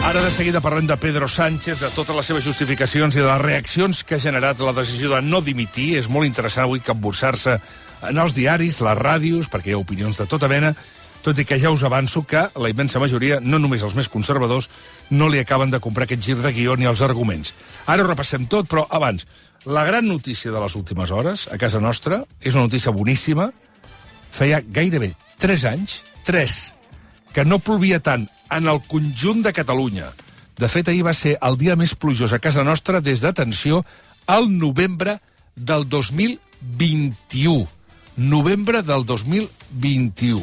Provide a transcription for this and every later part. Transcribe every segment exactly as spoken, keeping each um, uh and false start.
Ara de seguida parlem de Pedro Sánchez, de totes les seves justificacions i de les reaccions que ha generat la decisió de no dimitir. És molt interessant avui capbussar-se en els diaris, les ràdios, perquè hi ha opinions de tota mena, tot i que ja us avanço que la immensa majoria, no només els més conservadors, no li acaben de comprar aquest gir de guió ni els arguments. Ara ho repassem tot, però abans, la gran notícia de les últimes hores, a casa nostra, és una notícia boníssima. Feia gairebé tres anys, tres, que no plovia tant en el conjunt de Catalunya. De fet, ahir va ser el dia més plujós a casa nostra des d'atenció al novembre del dos mil vint-i-u. Novembre del dos mil vint-i-u.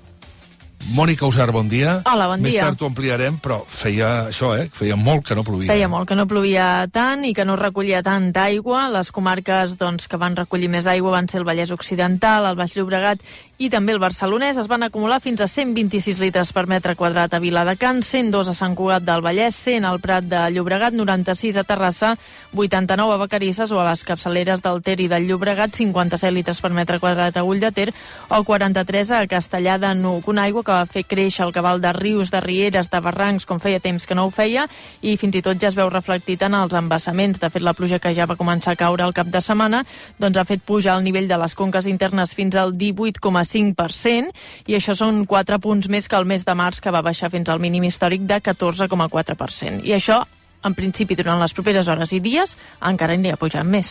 Mònica Usar, bon dia. Hola, bon dia. Més tard ho ampliarem, però feia això, eh? Feia molt que no plovia. Feia molt que no plovia tant i que no recollia tanta aigua. Les comarques doncs, que van recollir més aigua van ser el Vallès Occidental, el Baix Llobregat i també el Barcelonès. Es van acumular fins a cent vint-i-sis litres per metre quadrat a Viladecans, cent dos a Sant Cugat del Vallès, cent al Prat de Llobregat, noranta-sis a Terrassa, vuitanta-nou a Vacarisses o a les capçaleres del Ter i del Llobregat, cinquanta-set litres per metre quadrat a Ull de Ter o quaranta-tres a Castellar de Nuc. Una aigua que va fer créixer el cabal de rius, de rieres, de barrancs, com feia temps que no ho feia, i fins i tot ja es veu reflectit en els embassaments. De fet, la pluja que ja va començar a caure el cap de setmana doncs ha fet pujar el nivell de les conques internes fins al divuit coma cinc per cent, i això són quatre punts més que el mes de març, que va baixar fins al mínim històric de catorze coma quatre per cent. I això, en principi, durant les properes hores i dies, encara anirà pujant més.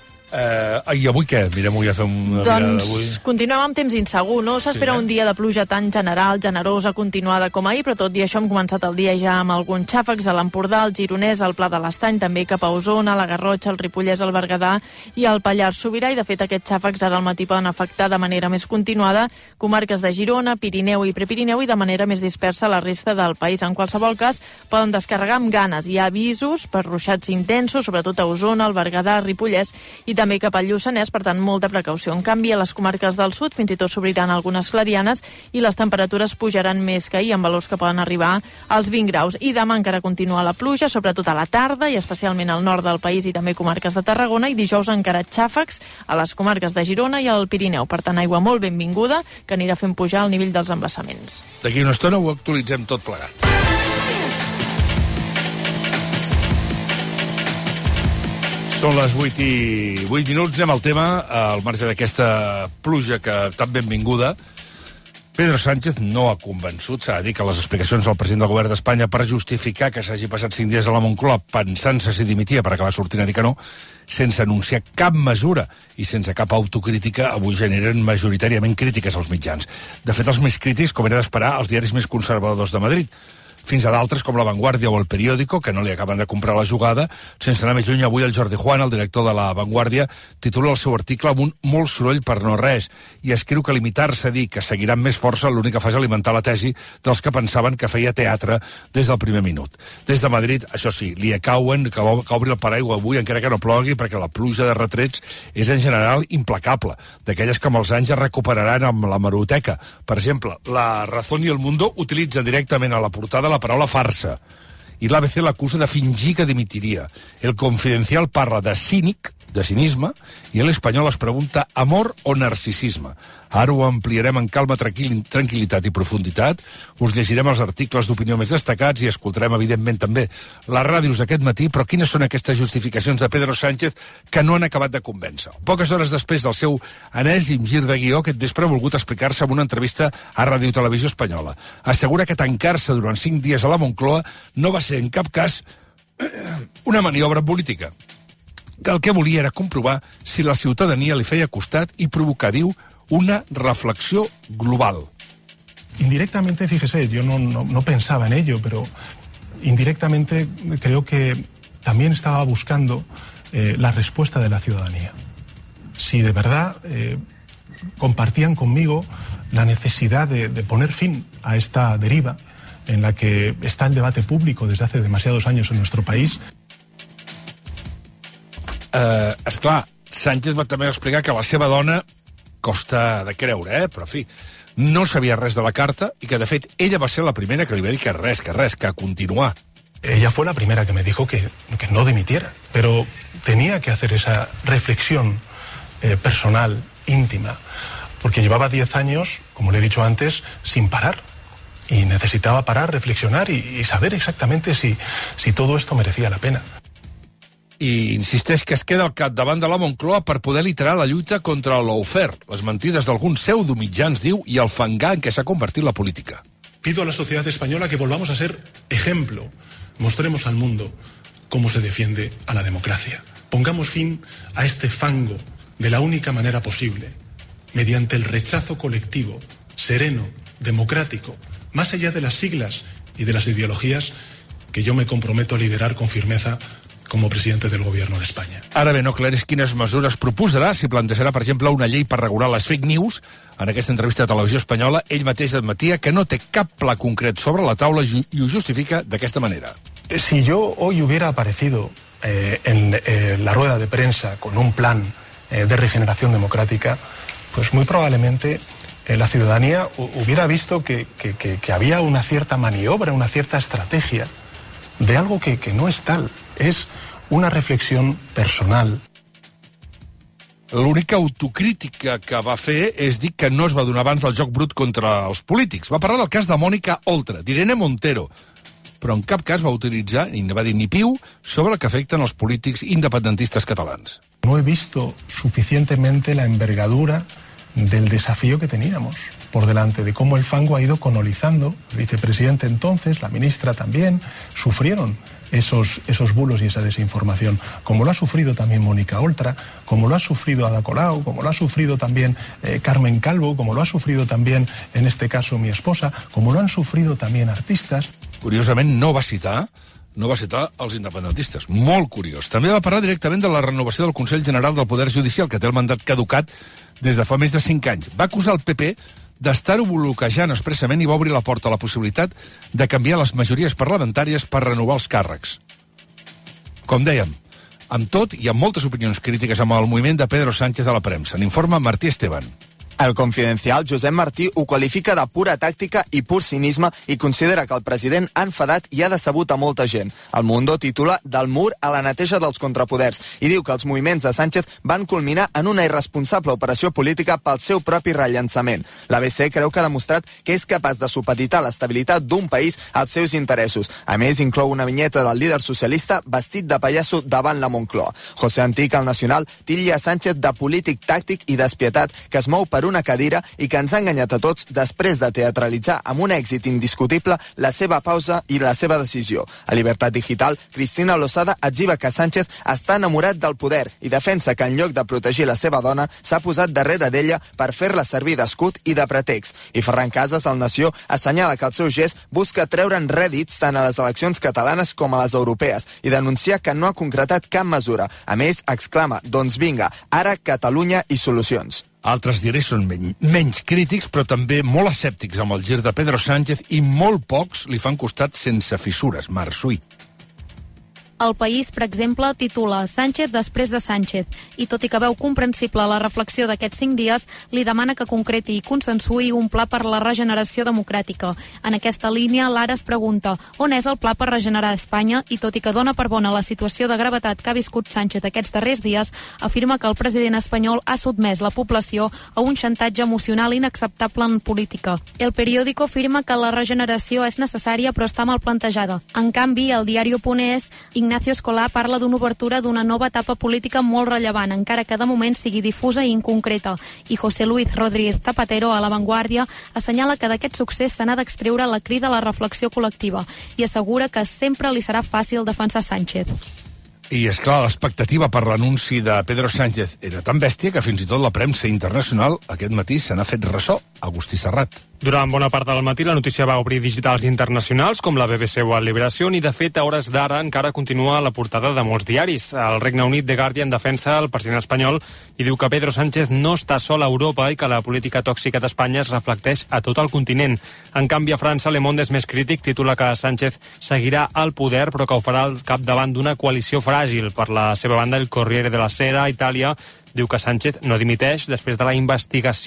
Uh, I avui què? Mirem-ho ja, fem una mirada d'avui. Doncs continuem amb temps insegur. No s'espera sí, eh? un dia de pluja tan general, generosa, continuada com ahir, però tot i això hem començat el dia ja amb alguns xàfecs a l'Empordà, al Gironès, al Pla de l'Estany, també cap a Osona, la Garrotxa, el Ripollès, el Berguedà i el Pallars Sobirà, i de fet aquests xàfecs ara al matí poden afectar de manera més continuada comarques de Girona, Pirineu i Prepirineu i de manera més dispersa la resta del país. En qualsevol cas, poden descarregar amb ganes. Hi ha avisos per ruixats intensos, sobretot a Osona, el Berguedà, Ripollès i també cap al Lluçanès, per tant, molta precaució. En canvi, a les comarques del sud fins i tot s'obriran algunes clarianes i les temperatures pujaran més que ahir, amb valors que poden arribar als vint graus. I demà encara continua la pluja, sobretot a la tarda i especialment al nord del país i també comarques de Tarragona, i dijous encara xàfecs a les comarques de Girona i al Pirineu. Per tant, aigua molt benvinguda que anirà fent pujar el nivell dels embassaments. D'aquí una estona ho actualitzem tot plegat. Són les vuit i vuit minuts, anem al tema, al marge d'aquesta pluja que tan benvinguda. Pedro Sánchez no ha convençut, s'ha de dir que les explicacions del president del govern d'Espanya per justificar que s'hagi passat cinc dies a la Moncloa pensant-se si dimitia per acabar sortint a dir que no, sense anunciar cap mesura i sense cap autocrítica, avui generen majoritàriament crítiques als mitjans. De fet, els més crítics, com era d'esperar, els diaris més conservadors de Madrid, fins a d'altres com La Vanguardia o El Periódico, que no li acaben de comprar la jugada. Sense anar més lluny, avui el Jordi Juan, el director de La Vanguardia, titula el seu article amb un molt soroll per no res, i escriu que limitar-se a dir que seguiran més força l'únic que fa és alimentar la tesi dels que pensaven que feia teatre des del primer minut. Des de Madrid, això sí, li acauen que, que obri el paraigua avui, encara que no plogui, perquè la pluja de retrets és en general implacable, d'aquelles que amb els anys es recuperaran amb la hemeroteca. Per exemple, La Razón i El Mundo utilitzen directament a la portada la paraula farsa, i l'A B C l'acusa de fingir que dimitiria. El Confidencial parla de cínic, de cinisme, i l'Espanyol es pregunta amor o narcisisme. Ara ho ampliarem en calma, tranquil, tranquil·litat i profunditat. Us llegirem els articles d'opinió més destacats i escoltarem, evidentment, també les ràdios d'aquest matí, però quines són aquestes justificacions de Pedro Sánchez que no han acabat de convèncer? Poques hores després del seu enèsim gir de guió, aquest vespre ha volgut explicar-se en una entrevista a Ràdio Televisió Espanyola. Assegura que tancar-se durant cinc dies a la Moncloa no va ser en cap cas una maniobra política, que el que volia era comprovar si la ciutadania li feia costat i provocar, diu, una reflexión global. Indirectamente, fíjese, yo no, no, no pensaba en ello, pero indirectamente creo que también estaba buscando eh, la respuesta de la ciudadanía. Si de verdad eh, compartían conmigo la necesidad de, de poner fin a esta deriva en la que está el debate público desde hace demasiados años en nuestro país. Uh, esclar, Sánchez va també explicar que la seva dona costa de creure, eh? Però, en fi, no sabia res de la carta i que, de fet, ella va ser la primera que li va dir que res, que res, que continuar. Ella fue la primera que me dijo que, que no dimitiera, pero tenía que hacer esa reflexión eh, personal, íntima, porque llevaba diez años, como le he dicho antes, sin parar. y necesitaba parar, reflexionar y, y saber exactamente si, si todo esto merecía la pena. I insisteix que es queda al capdavant de la Moncloa per poder literar la lluita contra el lawfare, les mentides d'alguns pseudomitjans, diu, i el fangar en què s'ha convertit la política. Pido a la sociedad española que volvamos a ser ejemplo. Mostremos al mundo cómo se defiende a la democracia. Pongamos fin a este fango de la única manera posible, mediante el rechazo colectivo, sereno, democrático, más allá de las siglas y de las ideologías que yo me comprometo a liderar con firmeza como presidente del Gobierno de España. Ara bé, no aclareix quines mesures proposarà, si plantejarà, per exemple, una llei per regular les fake news. En aquesta entrevista de Televisió Espanyola, ell mateix admetia que no té cap pla concret sobre la taula i ho justifica d'aquesta manera. Si yo hoy hubiera aparecido eh, en eh, la rueda de prensa con un plan eh, de regeneración democrática, pues muy probablemente eh, la ciudadanía hubiera visto que, que, que, que había una cierta maniobra, una cierta estrategia de algo que, que no es tal. Es una reflexión personal. L'única autocrítica que va fer és dir que no es va donar abans del joc brut contra els polítics. Va parlar del cas de Mònica Oltra, d'Irene Montero, però en cap cas va utilitzar, ni va dir ni piu, sobre el que afecten els polítics independentistes catalans. No he visto suficientemente la envergadura del desafío que teníamos por delante, de cómo el fango ha ido colonizando. El vicepresidente entonces, la ministra también, sufrieron esos, esos bulos y esa desinformación, como lo ha sufrido también Mónica Oltra, como lo ha sufrido Ada Colau, como lo ha sufrido también eh, Carmen Calvo, como lo ha sufrido también, en este caso, mi esposa, como lo han sufrido también artistas. Curiosament, no va citar no va citar els independentistes. Molt curiós. També va parlar directament de la renovació del Consell General del Poder Judicial, que té el mandat caducat des de fa més de cinc anys. Va acusar el P P d'estar-ho bloquejant expressament i va obrir la porta a la possibilitat de canviar les majories parlamentàries per renovar els càrrecs. Com dèiem, amb tot i amb moltes opinions crítiques amb el moviment de Pedro Sánchez a la premsa. N'informa Martí Esteban. El Confidencial, Josep Martí, ho qualifica de pura tàctica i pur cinisme i considera que el president ha enfadat i ha decebut a molta gent. El Mundo titula Del mur a la neteja dels contrapoders i diu que els moviments de Sánchez van culminar en una irresponsable operació política pel seu propi rellançament. L'A B C creu que ha demostrat que és capaç de supeditar l'estabilitat d'un país als seus interessos. A més, inclou una vinyeta del líder socialista vestit de pallasso davant la Moncloa. José Antic, al Nacional, titlla a Sánchez de polític tàctic i despietat que es mou per una cadira i que ens ha enganyat a tots després de teatralitzar amb un èxit indiscutible la seva pausa i la seva decisió. A Libertat Digital, Cristina Losada etziba que Sánchez està enamorat del poder i defensa que en lloc de protegir la seva dona s'ha posat darrere d'ella per fer-la servir d'escut i de pretext. I Ferran Casas, al Nació, assenyala que el seu gest busca treure'n rèdits tant a les eleccions catalanes com a les europees i denunciar que no ha concretat cap mesura. A més, exclama, doncs vinga, ara Catalunya i solucions. Altres diaris són men menys crítics, però també molt escèptics amb el gir de Pedro Sánchez i molt pocs li fan costat sense fissures. Marsuí. El País, per exemple, titula Sánchez després de Sánchez i, tot i que veu comprensible la reflexió d'aquests cinc dies, li demana que concreti i consensuï un pla per la regeneració democràtica. En aquesta línia, l'Ara es pregunta on és el pla per regenerar Espanya i, tot i que dona per bona la situació de gravetat que ha viscut Sánchez aquests darrers dies, afirma que el president espanyol ha sotmès la població a un xantatge emocional inacceptable en política. El periòdico afirma que la regeneració és necessària però està mal plantejada. En canvi, el diari Punt.es, Ignacio Escolà parla d'una obertura d'una nova etapa política molt rellevant, encara que de moment sigui difusa i inconcreta. I José Luis Rodríguez Zapatero, a La Vanguardia, assenyala que d'aquest succés se n'ha d'extreure la crida a la reflexió col·lectiva i assegura que sempre li serà fàcil defensar Sánchez. I, és clar, l'expectativa per l'anunci de Pedro Sánchez era tan bèstia que fins i tot la premsa internacional aquest matí se n'ha fet ressò. Agustí Serrat. Durant bona part del matí la notícia va obrir digitals internacionals com la B B C o el Liberació i de fet a hores d'ara encara continua a la portada de molts diaris. El Regne Unit, The Guardian, defensa el president espanyol i diu que Pedro Sánchez no està sol a Europa i que la política tòxica d'Espanya es reflecteix a tot el continent. En canvi, a França, Le Monde és més crític, titula que Sánchez seguirà al poder però que ho farà al capdavant d'una coalició fràgil. Per la seva banda, el Corriere della Sera, a Itàlia, diu que Sánchez no dimiteix després de la investigació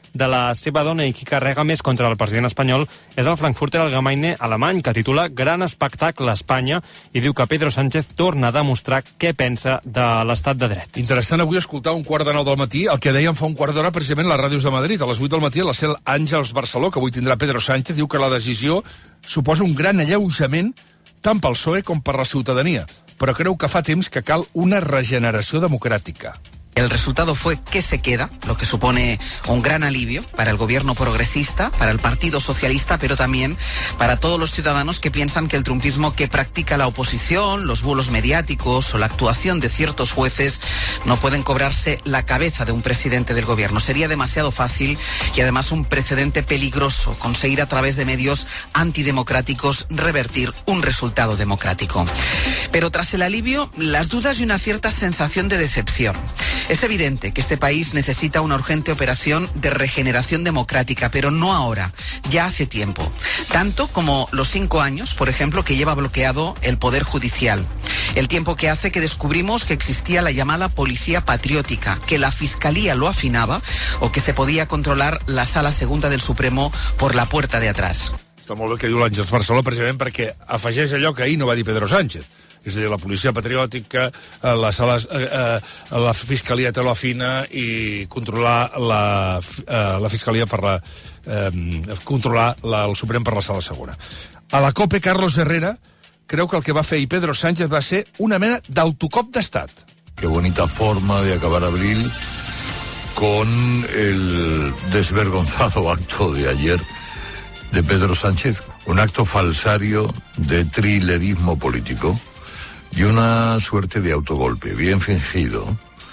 de la seva dona i qui carrega més contra el president espanyol és el Frankfurter Allgemeine alemany, que titula Gran espectacle a Espanya i diu que Pedro Sánchez torna a demostrar què pensa de l'estat de dret. Interessant avui escoltar un quart de nou del matí el que deien fa un quart d'hora precisament les ràdios de Madrid. A les vuit del matí a la Cel Àngels Barceló, que avui tindrà Pedro Sánchez, diu que la decisió suposa un gran alleujament tant pel P S O E com per la ciutadania, però creu que fa temps que cal una regeneració democràtica. El resultado fue que se queda, lo que supone un gran alivio para el gobierno progresista, para el Partido Socialista, pero también para todos los ciudadanos que piensan que el trumpismo que practica la oposición, los bulos mediáticos o la actuación de ciertos jueces no pueden cobrarse la cabeza de un presidente del gobierno. Sería demasiado fácil y además un precedente peligroso conseguir a través de medios antidemocráticos revertir un resultado democrático. Pero tras el alivio, las dudas y una cierta sensación de decepción. Es evidente que este país necesita una urgente operación de regeneración democrática, pero no ahora, ya hace tiempo. Tanto como los cinco años, por ejemplo, que lleva bloqueado el Poder Judicial. El tiempo que hace que descubrimos que existía la llamada policía patriótica, que la Fiscalía lo afinaba o que se podía controlar la Sala Segunda del Supremo por la puerta de atrás. Està molt bé que diu l'Àngels Barceló, precisament perquè afegeix allò que ahir no va dir Pedro Sánchez. És a dir, la policia patriòtica, la, sala, eh, la fiscalia te lo afina i controlar la, eh, la fiscalia per la, eh, controlar la, el Suprem per la sala segona. A la COPE, Carlos Herrera creu que el que va fer i Pedro Sánchez va ser una mena d'autocop d'estat. Qué bonita forma de acabar abril con el desvergonzado acto de ayer de Pedro Sánchez, un acto falsario de trilerismo político y una suerte de autogolpe bien fingido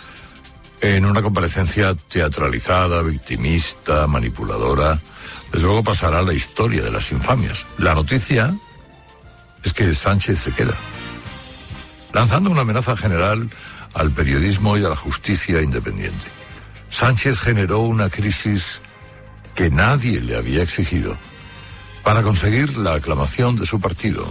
en una comparecencia teatralizada, victimista, manipuladora. Desde luego pasará a la historia de las infamias. La noticia es que Sánchez se queda, lanzando una amenaza general al periodismo y a la justicia independiente. Sánchez generó una crisis que nadie le había exigido para conseguir la aclamación de su partido.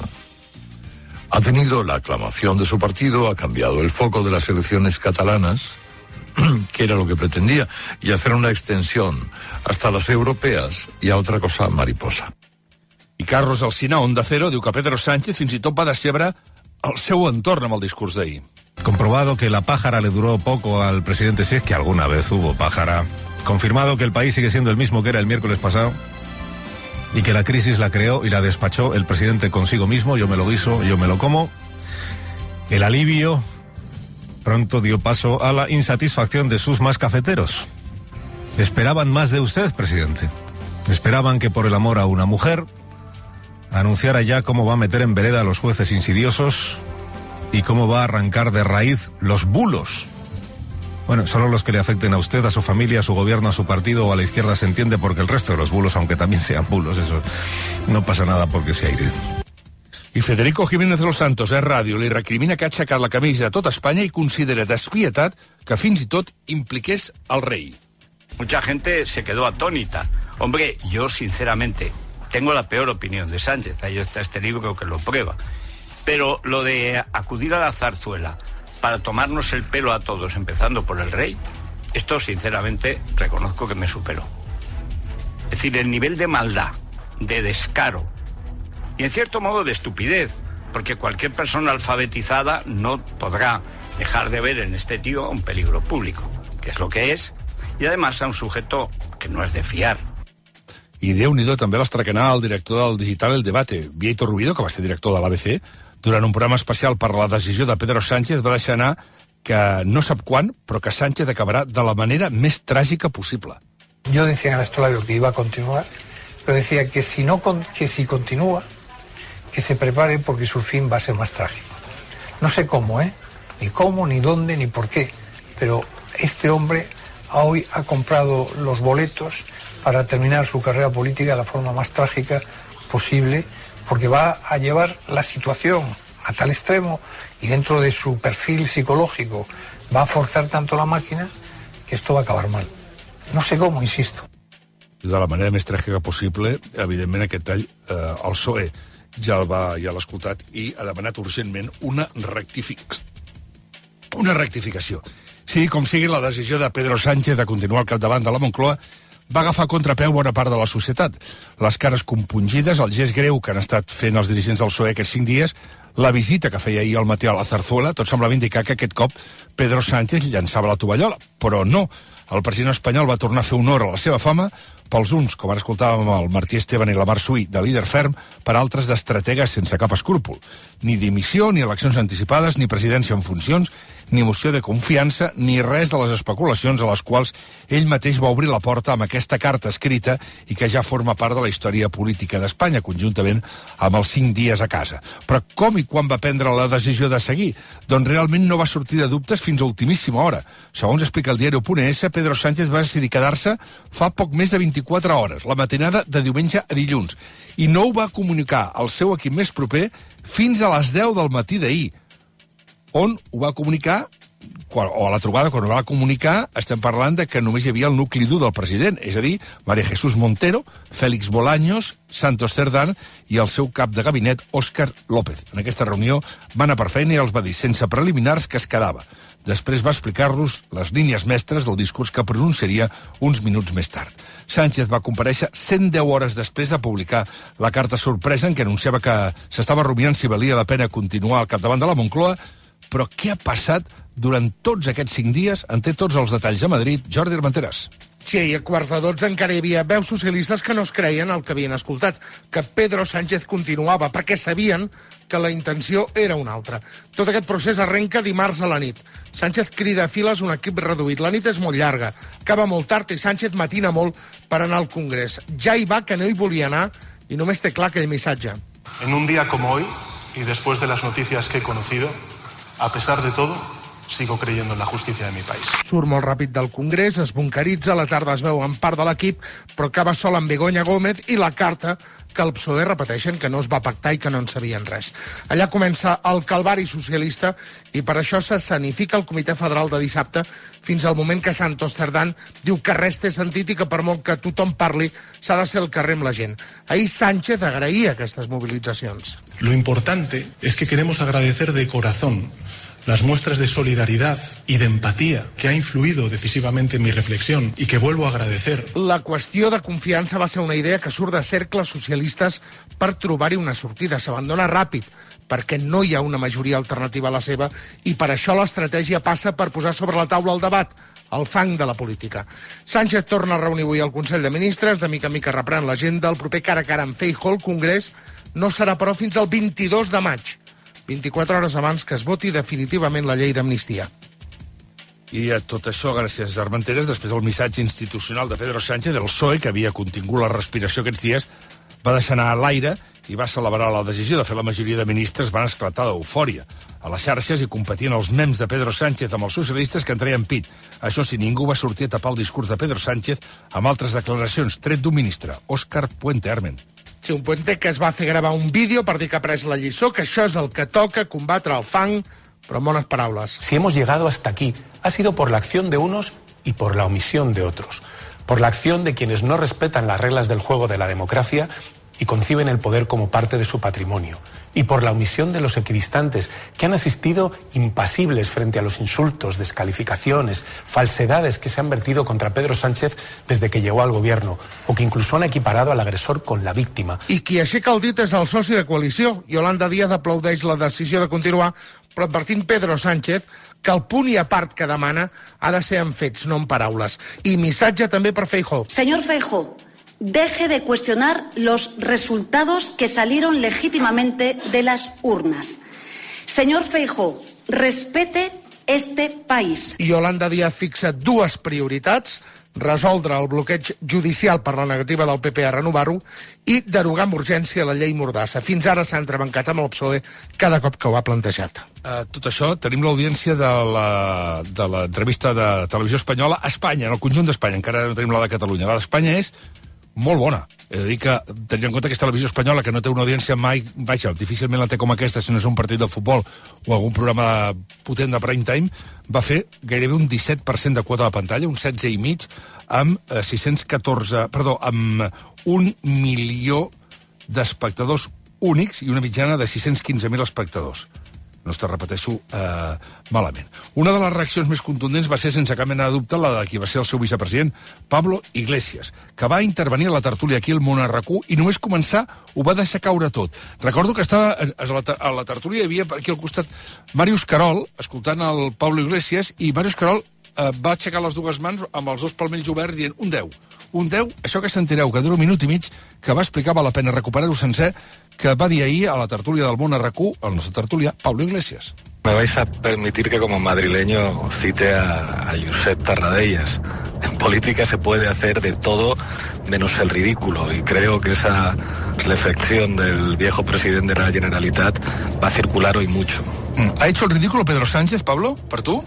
Ha tenido la aclamación de su partido, ha cambiado el foco de las elecciones catalanas, que era lo que pretendía, y hacer una extensión hasta las europeas y a otra cosa mariposa. I Carlos Alsina, Onda Cero, diu que Pedro Sánchez fins i tot va decebre el seu entorn amb el discurs d'ahir. Comprobado que la pájara le duró poco al presidente, si es que alguna vez hubo pájara. Confirmado que el país sigue siendo el mismo que era el miércoles pasado. Y que la crisis la creó y la despachó el presidente consigo mismo, yo me lo guiso, yo me lo como. El alivio pronto dio paso a la insatisfacción de sus más cafeteros. Esperaban más de usted, presidente. Esperaban que por el amor a una mujer anunciara ya cómo va a meter en vereda a los jueces insidiosos y cómo va a arrancar de raíz los bulos. Bueno, solo los que le afecten a usted, a su familia, a su gobierno, a su partido o a la izquierda se entiende, porque el resto de los bulos, aunque también sean bulos, eso no pasa nada porque se aire. I Federico Jiménez de los Santos, a Ràdio, li recrimina que ha aixecat la camisa a tota Espanya i considera despietat que fins i tot impliqués al rei. Mucha gente se quedó atónita. Hombre, yo sinceramente tengo la peor opinión de Sánchez. Ahí está este libro que lo prueba. Pero lo de acudir a la zarzuela para tomarnos el pelo a todos, empezando por el rey, esto sinceramente reconozco que me superó. Es decir, el nivel de maldad, de descaro y en cierto modo de estupidez, porque cualquier persona alfabetizada no podrá dejar de ver en este tío un peligro público, que es lo que es, y además a un sujeto que no es de fiar. I Déu-n'hi-do també l'estracanà el director del digital El Debate, Vieito Rubido, que va ser director de l'A B C, durant un programa especial per la decisió de Pedro Sánchez, va deixar anar que no sap quan, però que Sánchez acabarà de la manera més tràgica possible. Yo decía en el Astrolabio que iba a continuar, pero decía que si, no, que si continúa, que se prepare porque su fin va a ser más trágico. No sé cómo, ¿eh? Ni cómo, ni dónde, ni por qué, pero este hombre hoy ha comprado los boletos para terminar su carrera política de la forma más trágica posible, porque va a llevar la situación a tal extremo y dentro de su perfil psicológico va a forzar tanto la máquina que esto va a acabar mal. No sé cómo, insisto. De la manera més tràgica possible, evidentment aquest tall, eh, el P S O E ja el va, ja l'ha escoltat i ha demanat urgentment una rectificació. Una rectificació. Sí, com sigui, la decisió de Pedro Sánchez de continuar al capdavant de la Moncloa va agafar a contrapeu bona part de la societat. Les cares compungides, el gest greu que han estat fent els dirigents del P S O E aquests cinc dies, la visita que feia ahir al matí a la Zarzuela, tot semblava indicar que aquest cop Pedro Sánchez llançava la tovallola, però no. El president espanyol va tornar a fer honor a la seva fama, pels uns, com ara escoltàvem el Martí Esteban i la Mar Suí, de líder ferm, per altres d'estrategues sense cap escrúpol. Ni dimissió, ni eleccions anticipades, ni presidència en funcions, ni moció de confiança, ni res de les especulacions a les quals ell mateix va obrir la porta amb aquesta carta escrita i que ja forma part de la història política d'Espanya, conjuntament amb els cinc dies a casa. Però com i quan va prendre la decisió de seguir? Doncs realment no va sortir de dubtes fins a ultimíssima hora. Segons explica el diari punt es, Pedro Sánchez va decidir quedar-se fa poc més de vint-i-quatre hores, la matinada de diumenge a dilluns, i no ho va comunicar al seu equip més proper fins a les deu del matí d'ahir, on ho va comunicar, o a la trobada, quan ho va comunicar, estem parlant de que només hi havia el nucli dur del president, és a dir, María Jesús Montero, Félix Bolaños, Santos Cerdán i el seu cap de gabinet, Óscar López. En aquesta reunió va anar per feina i els va dir, sense preliminars, que es quedava. Després va explicar-los les línies mestres del discurs que pronunciaria uns minuts més tard. Sánchez va comparèixer cent deu hores després de publicar la carta sorpresa en què anunciava que s'estava rumiant si valia la pena continuar al capdavant de la Moncloa. Però què ha passat durant tots aquests cinc dies? En té tots els detalls a Madrid, Jordi Armenteras. Sí, i a quarts de dotze encara hi havia veus socialistes que no es creien el que havien escoltat, que Pedro Sánchez continuava, perquè sabien que la intenció era una altra. Tot aquest procés arrenca dimarts a la nit. Sánchez crida a files un equip reduït. La nit és molt llarga, acaba molt tard i Sánchez matina molt per anar al Congrés. Ja hi va que no hi volia anar i només té clar aquell missatge. En un día como hoy, y después de las noticias que he conocido, a pesar de todo, sigo creyendo en la justicia de mi país. Surt molt ràpid del Congrés, es bunqueritza, a la tarda es veu en part de l'equip, però acaba sol amb Begoña Gómez i la carta que el P S O E repeteixen que no es va pactar i que no en sabien res. Allà comença el calvari socialista i per això s'escenifica el Comitè Federal de dissabte fins al moment que Santos Cerdán diu que res té sentit i que per molt que tothom parli s'ha de ser al carrer amb la gent. Ahir Sánchez agraïa aquestes mobilitzacions. Lo importante es que queremos agradecer de corazón las muestras de solidaridad y de empatía que ha influido decisivamente en mi reflexión y que vuelvo a agradecer. La qüestió de confiança va ser una idea que surt de cercles socialistes per trobar-hi una sortida. S'abandona ràpid perquè no hi ha una majoria alternativa a la seva i per això l'estratègia passa per posar sobre la taula el debat, el fang de la política. Sánchez torna a reunir avui el Consell de Ministres, de mica en mica reprèn l'agenda, el proper cara a cara amb Feijóo, el Congrés no serà però fins al vint-i-dos de maig. vint-i-quatre hores abans que es voti definitivament la llei d'amnistia. I a tot això, gràcies a Armenteres, després del missatge institucional de Pedro Sánchez, del P S O E, que havia contingut la respiració aquests dies, va deixar anar a l'aire i va celebrar la decisió. De fer, la majoria de ministres van esclatar d'eufòria a les xarxes i competien els mems de Pedro Sánchez amb els socialistes que en treien pit. Això sí, ningú va sortir a tapar el discurs de Pedro Sánchez amb altres declaracions, tret d'un ministre, Óscar Puente Arment. Sí, un Puente que es va fer gravar un vídeo per dir que ha pres la lliçó, que això és el que toca, combatre el fang, però en bones paraules. Si hemos llegado hasta aquí, ha sido por la acción de unos y por la omisión de otros. Por la acción de quienes no respetan las reglas del juego de la democracia y conciben el poder como parte de su patrimonio. Y por la omisión de los equidistantes, que han asistido impasibles frente a los insultos, descalificaciones, falsedades que se han vertido contra Pedro Sánchez desde que llegó al gobierno, o que incluso han equiparado al agresor con la víctima. I qui aixeca el dit és el soci de coalició. Yolanda Díaz aplaudeix la decisió de continuar, però advertint Pedro Sánchez que el punt i a part que demana ha de ser en fets, no en paraules. I missatge també per Feijóo. Señor Feijóo, deje de cuestionar los resultados que salieron legítimamente de las urnas. Señor Feijóo, respete este país. I Yolanda Díaz fixa dues prioritats: resoldre el bloqueig judicial per la negativa del P P a renovar-ho i derogar amb urgència la llei Mordassa. Fins ara s'ha entrebancat amb el P S O E cada cop que ho ha plantejat. Uh, tot això, tenim l'audiència de la, de l'entrevista de Televisió Espanyola a Espanya, en el conjunt d'Espanya. Encara no tenim la de Catalunya. La d'Espanya és molt bona. He de dir que, tenint en compte que és Televisió Espanyola, que no té una audiència mai, baixa, difícilment la té com aquesta, si no és un partit de futbol o algun programa potent de prime time, va fer gairebé un disset per cent de quota de pantalla, un setze i mig, amb eh, sis-cents catorze, perdó, amb un milió d'espectadors únics i una mitjana de sis-cents quinze mil espectadors. No es te repeteixo eh, malament. Una de les reaccions més contundents va ser, sense cap mena de dubte, la de qui va ser el seu vicepresident, Pablo Iglesias, que va intervenir a la tertúlia aquí al Món a RAC u i només començar ho va deixar caure tot. Recordo que estava a la, a la tertúlia hi havia aquí al costat Màrius Carol, escoltant el Pablo Iglesias, i Màrius Carol eh, va aixecar les dues mans amb els dos palmells oberts dient un deu. Un deu, això que sentireu, que dura un minut i mig, que va explicar, val la pena recuperar-ho sencer, que va dir ahir a la tertúlia del Món a RAC u, el nostre tertúlia, Pablo Iglesias. Me vais a permitir que como madrileño cite a, a Josep Tarradellas. En política se puede hacer de todo menos el ridículo, y creo que esa reflexión del viejo presidente de la Generalitat va a circular hoy mucho. ¿Ha hecho el ridículo Pedro Sánchez, Pablo, por tú?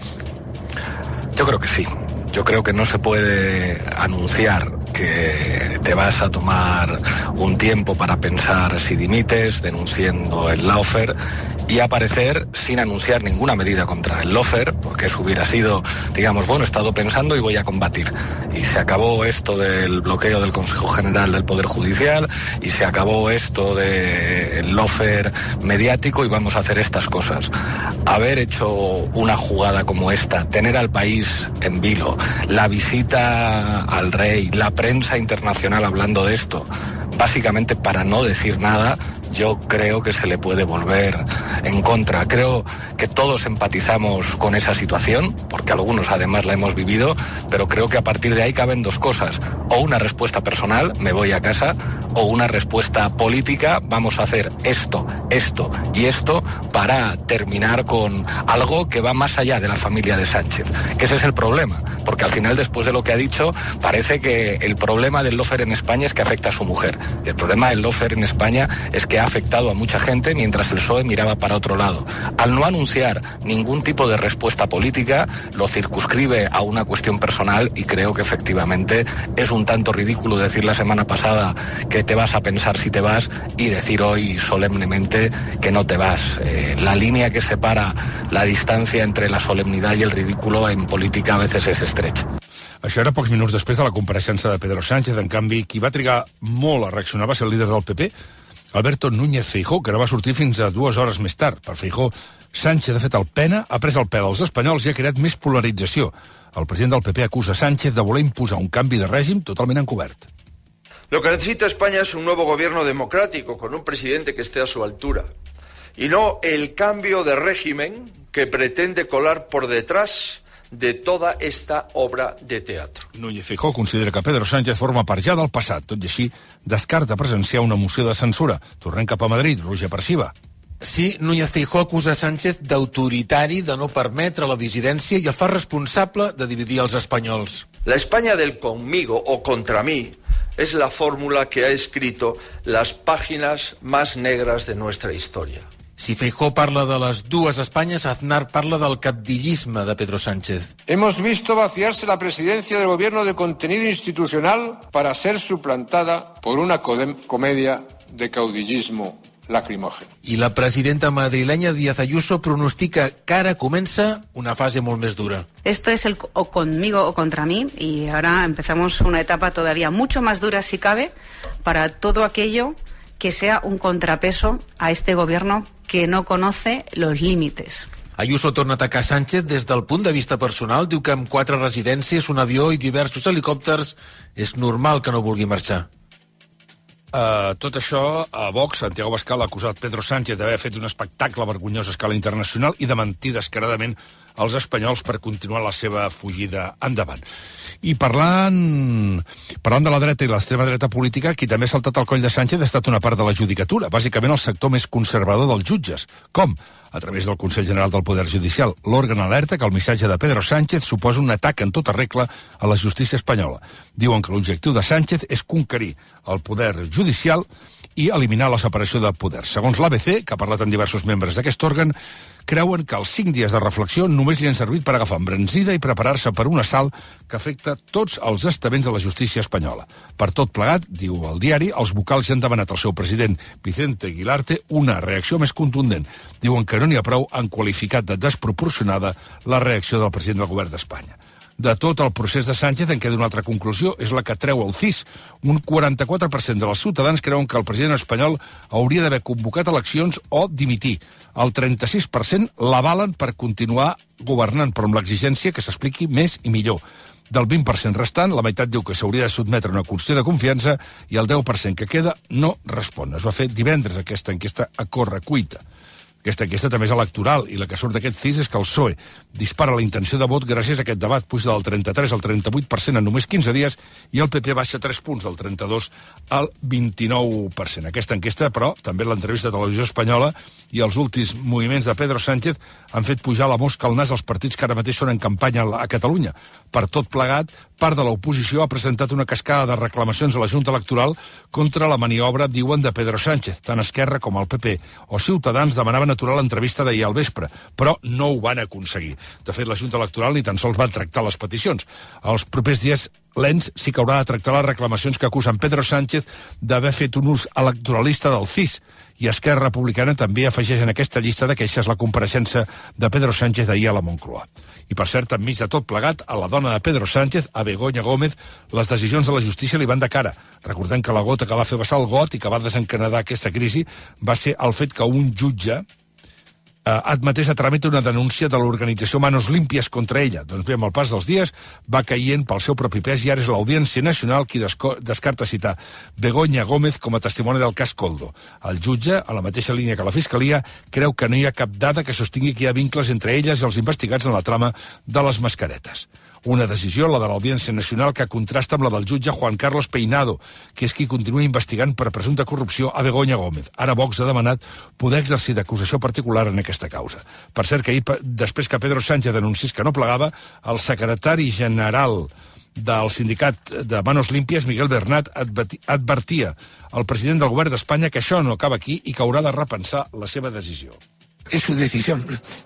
Yo creo que sí. Yo creo que no se puede anunciar que te vas a tomar un tiempo para pensar si dimites, denunciando el lawfare, y aparecer sin anunciar ninguna medida contra el lawfare, porque eso hubiera sido, digamos, bueno, he estado pensando y voy a combatir. Y se acabó esto del bloqueo del Consejo General del Poder Judicial, y se acabó esto del lawfare mediático, y vamos a hacer estas cosas. Haber hecho una jugada como esta, tener al país en vilo, la visita al rey, la prensa internacional hablando de esto, básicamente para no decir nada, yo creo que se le puede volver en contra. Creo que todos empatizamos con esa situación, porque algunos además la hemos vivido, pero creo que a partir de ahí caben dos cosas: o una respuesta personal, me voy a casa, o una respuesta política, vamos a hacer esto, esto y esto para terminar con algo que va más allá de la familia de Sánchez, que ese es el problema, porque al final, después de lo que ha dicho, parece que el problema del lawfare en España es que afecta a su mujer. El problema del lawfare en España es que ha afectado a mucha gente mientras el P S O E miraba para otro lado. Al no anunciar ningún tipo de respuesta política, lo circunscribe a una cuestión personal, y creo que efectivamente es un tanto ridículo decir la semana pasada que te vas a pensar si te vas y decir hoy solemnemente que no te vas. Eh, la línea que separa la distancia entre la solemnidad y el ridículo en política a veces es estrecha. Això era pocs minuts després de la compareixença de Pedro Sánchez. En canvi, qui va trigar molt a reaccionar va ser el líder del P P, Alberto Núñez Feijóo, que no va sortir fins a dues hores més tard. Per Feijóo, Sánchez ha fet el pena, ha pres el pèl als espanyols i ha creat més polarització. El president del P P acusa Sánchez de voler imposar un canvi de règim totalment encobert. Lo que necesita España es un nuevo gobierno democrático con un presidente que esté a su altura, y no el cambio de régimen que pretende colar por detrás de toda esta obra de teatro. Núñez Feijóo considera que Pedro Sánchez forma part ja del passat, tot i així descarta presenciar una moció de censura. Tornem cap a Madrid, Roger Perciba. Sí, Núñez Feijóo acusa Sánchez d'autoritari, de no permetre la dissidència, i el fa responsable de dividir els espanyols. La España del conmigo o contra mí es la fórmula que ha escrito las páginas más negras de nuestra historia. Si Feijóo parla de les dues Espanyes, Aznar parla del cabdillisme de Pedro Sánchez. Hemos visto vaciarse la presidencia del gobierno de contenido institucional para ser suplantada por una comedia de caudillismo lacrimógeno. I la presidenta madrilenya Díaz Ayuso pronostica que ara comença una fase molt més dura. Esto es el o conmigo o contra mí, y ahora empezamos una etapa todavía mucho más dura, si cabe, para todo aquello que sea un contrapeso a este gobierno que no conoce los límites. Ayuso torna a atacar Sánchez des del punt de vista personal. Diu que amb quatre residències, un avió i diversos helicòpters és normal que no vulgui marxar. Uh, tot això, a Vox, Santiago Abascal ha acusat Pedro Sánchez d'haver fet un espectacle vergonyós a escala internacional i de mentir descaradament als espanyols per continuar la seva fugida endavant. I parlant, parlant de la dreta i l'extrema dreta política, qui també ha saltat al coll de Sánchez ha estat una part de la judicatura, bàsicament el sector més conservador dels jutges. Com? A través del Consell General del Poder Judicial. L'òrgan alerta que el missatge de Pedro Sánchez suposa un atac en tota regla a la justícia espanyola. Diuen que l'objectiu de Sánchez és conquerir el poder judicial i eliminar la separació de poders. Segons l'A B C, que ha parlat amb diversos membres d'aquest òrgan, creuen que els cinc dies de reflexió només li han servit per agafar embranzida i preparar-se per un assalt que afecta tots els estaments de la justícia espanyola. Per tot plegat, diu el diari, els vocals ja han demanat al seu president, Vicente Aguilarte, una reacció més contundent. Diuen que no n'hi ha prou, han qualificat de desproporcionada la reacció del president del govern d'Espanya. de tot el procés de Sánchez en queda una altra conclusió, és la que treu el C I S. Un quaranta-quatre per cent dels ciutadans creuen que el president espanyol hauria d'haver convocat eleccions o dimitir. El trenta-sis per cent l'avalen per continuar governant, però amb l'exigència que s'expliqui més i millor. Del vint per cent restant, la meitat diu que s'hauria de sotmetre a una qüestió de confiança i el deu per cent que queda no respon. Es va fer divendres aquesta enquesta a correcuita. Aquesta enquesta també és electoral i la que surt d'aquest C I S és que el P S O E dispara la intenció de vot gràcies a aquest debat, puja del trenta-tres al trenta-vuit per cent en només quinze dies i el P P baixa tres punts, del trenta-dos al vint-i-nou per cent. Aquesta enquesta, però, també l'entrevista de Televisió Espanyola i els últims moviments de Pedro Sánchez han fet pujar la mosca al nas als partits que ara mateix són en campanya a Catalunya. Per tot plegat, part de l'oposició ha presentat una cascada de reclamacions a la Junta Electoral contra la maniobra, diuen, de Pedro Sánchez. Tant Esquerra com el P P o Ciutadans demanaven aturar l'entrevista d'ahir al vespre, però no ho van aconseguir. De fet, la Junta Electoral ni tan sols va tractar les peticions. Els propers dies l'E N S sí que haurà de tractar les reclamacions que acusen Pedro Sánchez d'haver fet un ús electoralista del C I S. I Esquerra Republicana també afegeix en aquesta llista de queixes la compareixença de Pedro Sánchez d'ahir a la Moncloa. I, per cert, enmig de tot plegat, a la dona de Pedro Sánchez, a Begoña Gómez, les decisions de la justícia li van de cara. Recordem que la gota que va fer vessar el got i que va desencadenar aquesta crisi va ser el fet que un jutge eh, admetés a tràmit una denúncia de l'organització Manos Limpias contra ella. Doncs bé, amb el pas dels dies va caient pel seu propi pes i ara és l'Audiència Nacional qui descarta citar Begoña Gómez com a testimoni del cas Koldo. El jutge, a la mateixa línia que la Fiscalia, creu que no hi ha cap dada que sostingui que hi ha vincles entre elles i els investigats en la trama de les mascaretes. Una decisió, la de l'Audiència Nacional, que contrasta amb la del jutge Juan Carlos Peinado, que és qui continua investigant per presumpta corrupció a Begoña Gómez. Ara Vox ha demanat poder exercir d'acusació particular en aquesta causa. Per cert, que ahir, després que Pedro Sánchez denunciés que no plegava, el secretari general del sindicat de Manos Limpias, Miguel Bernat, advertia al president del govern d'Espanya que això no acaba aquí i que haurà de repensar la seva decisió. Es su decisión.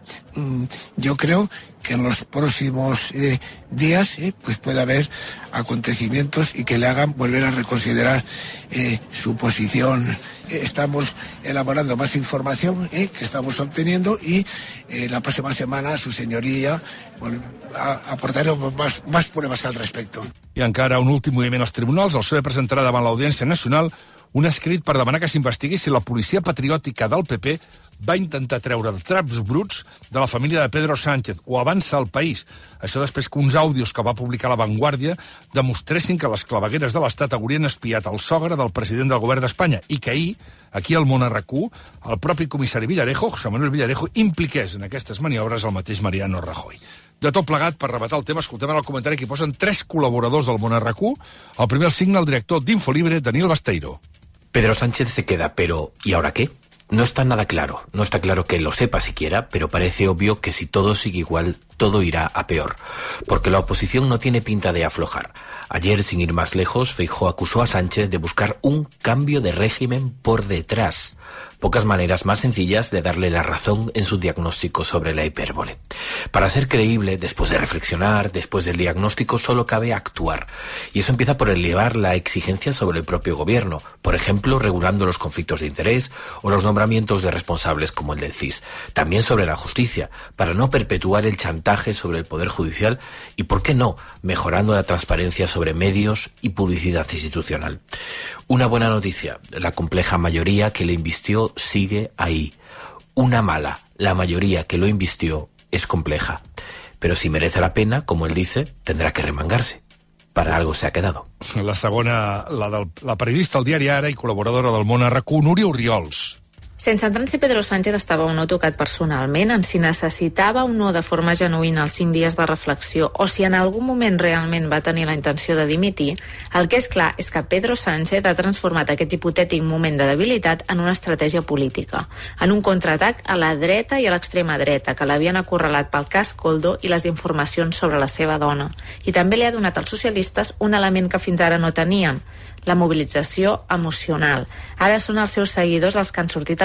Yo creo que en los próximos eh, días eh, pues puede haber acontecimientos y que le hagan volver a reconsiderar eh, su posición. Eh, estamos elaborando más información eh, que estamos obteniendo y eh, la próxima semana su señoría bueno, a, aportaremos más, más pruebas al respecto. I encara un últim moviment als tribunals. El P S O E presentarà davant l'Audiència Nacional un escrit per demanar que s'investigui si la policia patriòtica del P P va intentar treure traps bruts de la família de Pedro Sánchez o avança al país. Això després que uns àudios que va publicar La Vanguardia demostressin que les clavegueres de l'Estat haurien espiat el sogre del president del govern d'Espanya i que ahir, aquí al Món R Q, el propi comissari Villarejo, José Manuel Villarejo, impliqués en aquestes maniobres el mateix Mariano Rajoy. De tot plegat, per rematar el tema, escoltem en el comentari que hi posen tres col·laboradors del Món R Q. El primer el signa el director d'Infolibre, Daniel Basteiro. Pedro Sánchez se queda, pero ¿y ahora qué? No está nada claro, no está claro que lo sepa siquiera, pero parece obvio que si todo sigue igual, todo irá a peor, porque la oposición no tiene pinta de aflojar. Ayer, sin ir más lejos, Feijóo acusó a Sánchez de buscar un cambio de régimen por detrás. Pocas maneras más sencillas de darle la razón en su diagnóstico sobre la hipérbole. Para ser creíble, después de reflexionar, después del diagnóstico, solo cabe actuar. Y eso empieza por elevar la exigencia sobre el propio gobierno, por ejemplo, regulando los conflictos de interés o los nombramientos de responsables como el del C I S. También sobre la justicia, para no perpetuar el chantaje sobre el Poder Judicial y, ¿por qué no?, mejorando la transparencia sobre medios y publicidad institucional. Una buena noticia, la compleja mayoría que le invistió sigue ahí. Una mala, la mayoría que lo invistió es compleja. Pero si merece la pena, como él dice, tendrá que remangarse. Para algo se ha quedado. La segona, la, del, la periodista al diari Ara i col·laboradora del Món R Q, Núria Oriols. Sense entrar en si Pedro Sánchez estava o no tocat personalment, en si necessitava o no de forma genuïna els cinc dies de reflexió o si en algun moment realment va tenir la intenció de dimitir, el que és clar és que Pedro Sánchez ha transformat aquest hipotètic moment de debilitat en una estratègia política, en un contraatac a la dreta i a l'extrema dreta, que l'havien acorralat pel cas Koldo i les informacions sobre la seva dona. I també li ha donat als socialistes un element que fins ara no tenien, la mobilització emocional. Ara són els seus seguidors els que han sortit al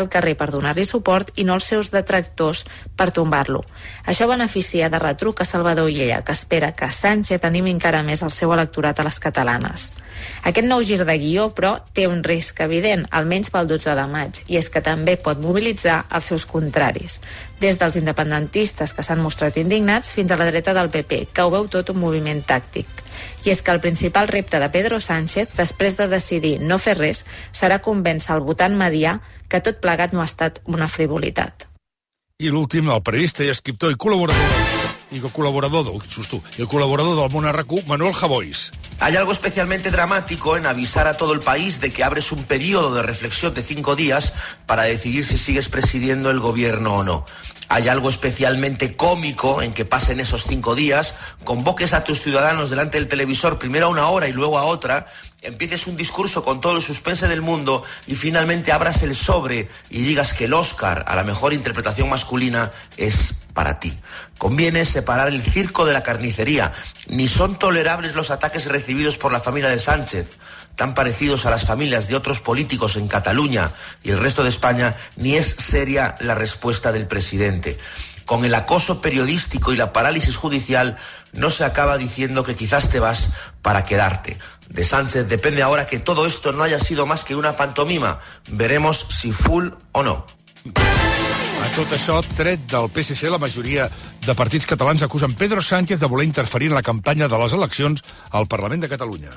al carrer per donar-li suport i no els seus detractors per tombar-lo. Això beneficia de retruc a Salvador Illa, que espera que Sánchez animi encara més el seu electorat a les catalanes. Aquest nou gir de guió, però, té un risc evident, almenys pel dotze de maig, i és que també pot mobilitzar els seus contraris, des dels independentistes que s'han mostrat indignats fins a la dreta del P P, que ho veu tot un moviment tàctic. I és que el principal repte de Pedro Sánchez, després de decidir no fer res, serà convèncer el votant medià que tot plegat no ha estat una frivolitat. I l'últim, el periodista i escriptor i col·laborador, i col·laborador, susto, i el col·laborador del Món R Q, Manuel Javois. Hay algo especialmente dramático en avisar a todo el país de que abres un periodo de reflexión de cinco días para decidir si sigues presidiendo el gobierno o no. Hay algo especialmente cómico en que pasen esos cinco días, convoques a tus ciudadanos delante del televisor primero a una hora y luego a otra, empieces un discurso con todo el suspense del mundo y finalmente abras el sobre y digas que el Oscar a la mejor interpretación masculina es para ti. Conviene separar el circo de la carnicería. Ni son tolerables los ataques recibidos por la familia de Sánchez, tan parecidos a las familias de otros políticos en Cataluña y el resto de España, ni es seria la respuesta del presidente. Con el acoso periodístico y la parálisis judicial no se acaba diciendo que quizás te vas para quedarte. De Sánchez depende ahora que todo esto no haya sido más que una pantomima. Veremos si full o no. A tot això, tret del P S C, la majoria de partits catalans acusen Pedro Sánchez de voler interferir en la campanya de les eleccions al Parlament de Catalunya.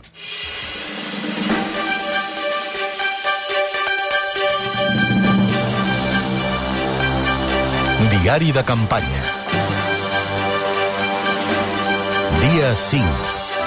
Diari de campanya. Dia cinc.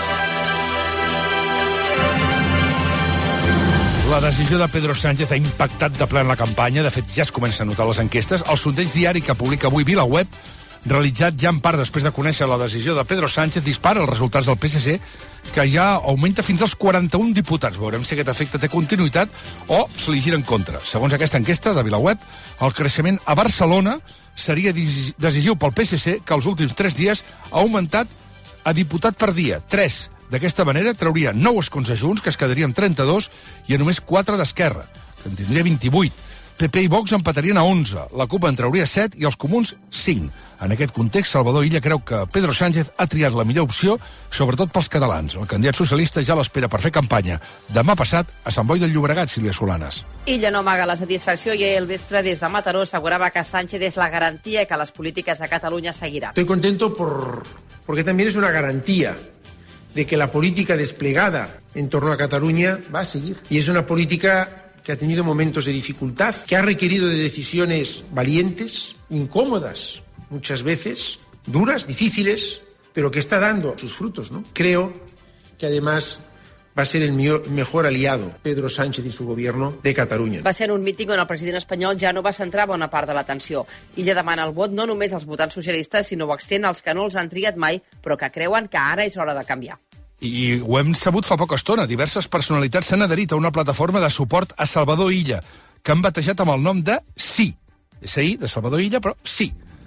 La decisió de Pedro Sánchez ha impactat de ple en la campanya. De fet, ja es comencen a notar les enquestes. El sondeig diari que publica avui VilaWeb, realitzat ja en part després de conèixer la decisió de Pedro Sánchez, dispara els resultats del P S C, que ja augmenta fins als quaranta-un diputats. Veurem si aquest efecte té continuïtat o se li gira en contra. Segons aquesta enquesta de VilaWeb, el creixement a Barcelona seria decisiu pel P S C, que els últims tres dies ha augmentat a diputat per dia, tres. D'aquesta manera trauria nou escons a Junts, que es quedaria amb trenta-dos, i a només quatre d'Esquerra, que en tindria vint-i-vuit. P P i Vox empatarien a onze, la CUP en trauria set i els comuns cinc. En aquest context, Salvador Illa creu que Pedro Sánchez ha triat la millor opció, sobretot pels catalans. El candidat socialista ja l'espera per fer campanya demà passat a Sant Boi del Llobregat, Sílvia Solanas. Illa no amaga la satisfacció i el vespre des de Mataró asegurava que Sánchez és la garantía que las políticas a Cataluña seguirá. Estoy contento por porque también es una garantía de que la política desplegada en torno a Cataluña va a seguir. Y es una política que ha tenido momentos de dificultad, que ha requerido de decisiones valientes, incómodas, muchas veces, duras, difíciles, pero que está dando sus frutos, ¿no? Creo que además va a ser el mejor aliado, Pedro Sánchez y su gobierno, de Catalunya. Va ser un míting on el president espanyol ja no va centrar bona part de l'atenció. Illa demana el vot no només als votants socialistes, sinó ho extén als que no els han triat mai, però que creuen que ara és hora de canviar. I ho hem sabut fa poca estona. Diverses personalitats s'han adherit a una plataforma de suport a Salvador Illa, que han batejat amb el nom de Sí. S-I, de Salvador Illa, però Sí.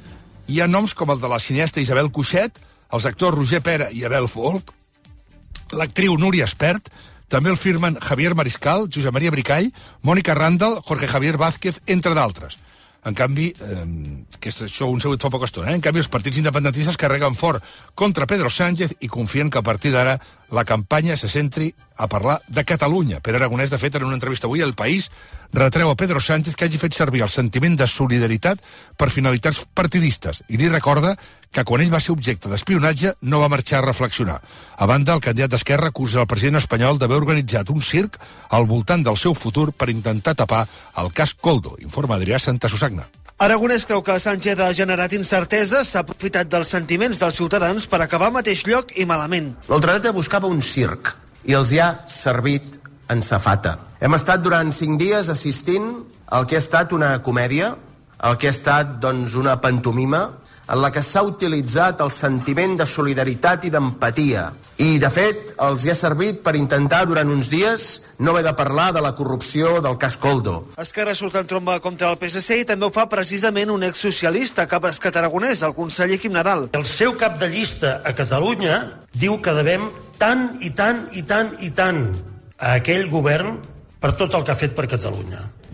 Hi ha noms com el de la cineasta Isabel Cuixet, els actors Roger Pera i Abel Folk, l'actriu Núria Espert, també el firmen Javier Mariscal, Josep Maria Bricall, Mònica Randall, Jorge Javier Vázquez, entre d'altres. En canvi, eh, que això ho hem sabut fa poca estona, eh? en canvi els partits independentistes carreguen fort contra Pedro Sánchez i confien que a partir d'ara la campanya se centri a parlar de Catalunya. Pere Aragonès, de fet, en una entrevista avui al País, retreu a Pedro Sánchez que hagi fet servir el sentiment de solidaritat per finalitats partidistes i li recorda que quan ell va ser objecte d'espionatge no va marxar a reflexionar. A banda, el candidat d'Esquerra acusa el president espanyol d'haver organitzat un circ al voltant del seu futur per intentar tapar el cas Koldo, informa Adrià Santasusagna. Aragonès creu que Sánchez ha generat incerteses, s'ha aprofitat dels sentiments dels ciutadans per acabar al mateix lloc i malament. L'ultradreta buscava un circ i els hi ha servit en safata. Hem estat durant cinc dies assistint al que ha estat una comèdia, al que ha estat, doncs, una pantomima, en la que s'ha utilitzat el sentiment de solidaritat i d'empatia. I, de fet, els hi ha servit per intentar, durant uns dies, no haver de parlar de la corrupció del cas Koldo. Esquerra surt en tromba contra el P S C i també ho fa precisament un exsocialista, cap escat aragonès, el conseller Quim Nadal. El seu cap de llista a Catalunya diu que devem tant i tant i tant i tant a aquell govern per tot el que ha fet per Catalunya.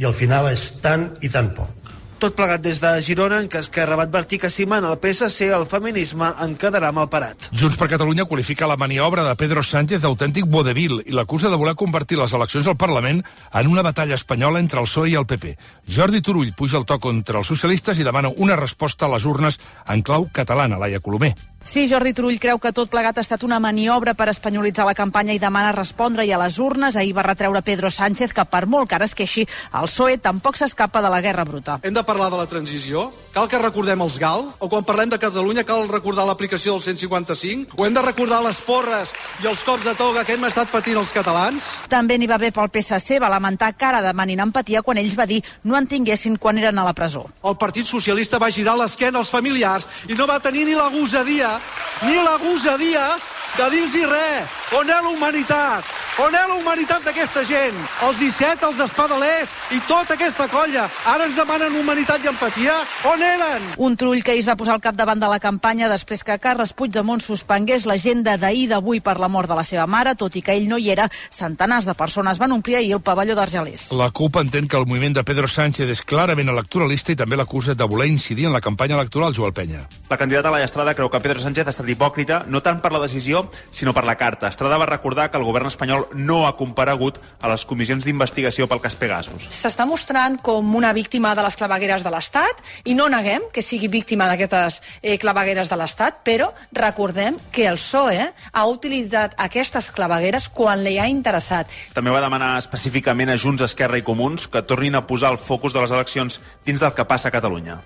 i al final és tant i tan poc. Tot plegat des de Girona, en què Esquerra va advertir que si mana el P S C, el feminisme en quedarà malparat. Junts per Catalunya qualifica la maniobra de Pedro Sánchez d'autèntic vodevil i l'acusa de voler convertir les eleccions al Parlament en una batalla espanyola entre el P S O E i el P P. Jordi Turull puja el to contra els socialistes i demana una resposta a les urnes en clau catalana. Laia Colomer. Sí, Jordi Turull creu que tot plegat ha estat una maniobra per espanyolitzar la campanya i demana respondre-hi a les urnes. Ahir va retreure Pedro Sánchez que, per molt que ara es queixi, el P S O E tampoc s'escapa de la guerra bruta. Hem de parlar de la transició? Cal que recordem els G A L? O quan parlem de Catalunya cal recordar l'aplicació del cent i cinquanta cinc? O hem de recordar les porres i els cops de toga que hem estat patint els catalans? També n'hi va bé pel P S C, va lamentar que ara demanin empatia quan ells va dir no en tinguessin quan eren a la presó. El Partit Socialista va girar l'esquena als familiars i no va tenir ni la gosadia ni la gosadia de dir-los res. On és la humanitat? On és la humanitat d'aquesta gent? Els I set, els espadalers i tota aquesta colla. Ara ens demanen humanitat i empatia? On eren? Un Turull que ahir es va posar al capdavant de la campanya després que Carles Puigdemont suspengués l'agenda d'ahir d'avui per la mort de la seva mare, tot i que ell no hi era, centenars de persones van omplir ahir el pavelló d'Argelers. La CUP entén que el moviment de Pedro Sánchez és clarament electoralista i també l'acusa de voler incidir en la campanya electoral, Joel Penya. La candidata Laia Estrada creu que Pedro Sánchez ha estat hipòcrita no tant per la decisió, sinó per la carta. Estrada va recordar que el govern espanyol no ha comparegut a les comissions d'investigació pel cas Pegasus. S'està mostrant com una víctima de les clavegueres de l'Estat i no neguem que sigui víctima d'aquestes eh, clavegueres de l'Estat, però recordem que el P S O E ha utilitzat aquestes clavegueres quan li ha interessat. També va demanar específicament a Junts, Esquerra i Comuns que tornin a posar el focus de les eleccions dins del que passa a Catalunya.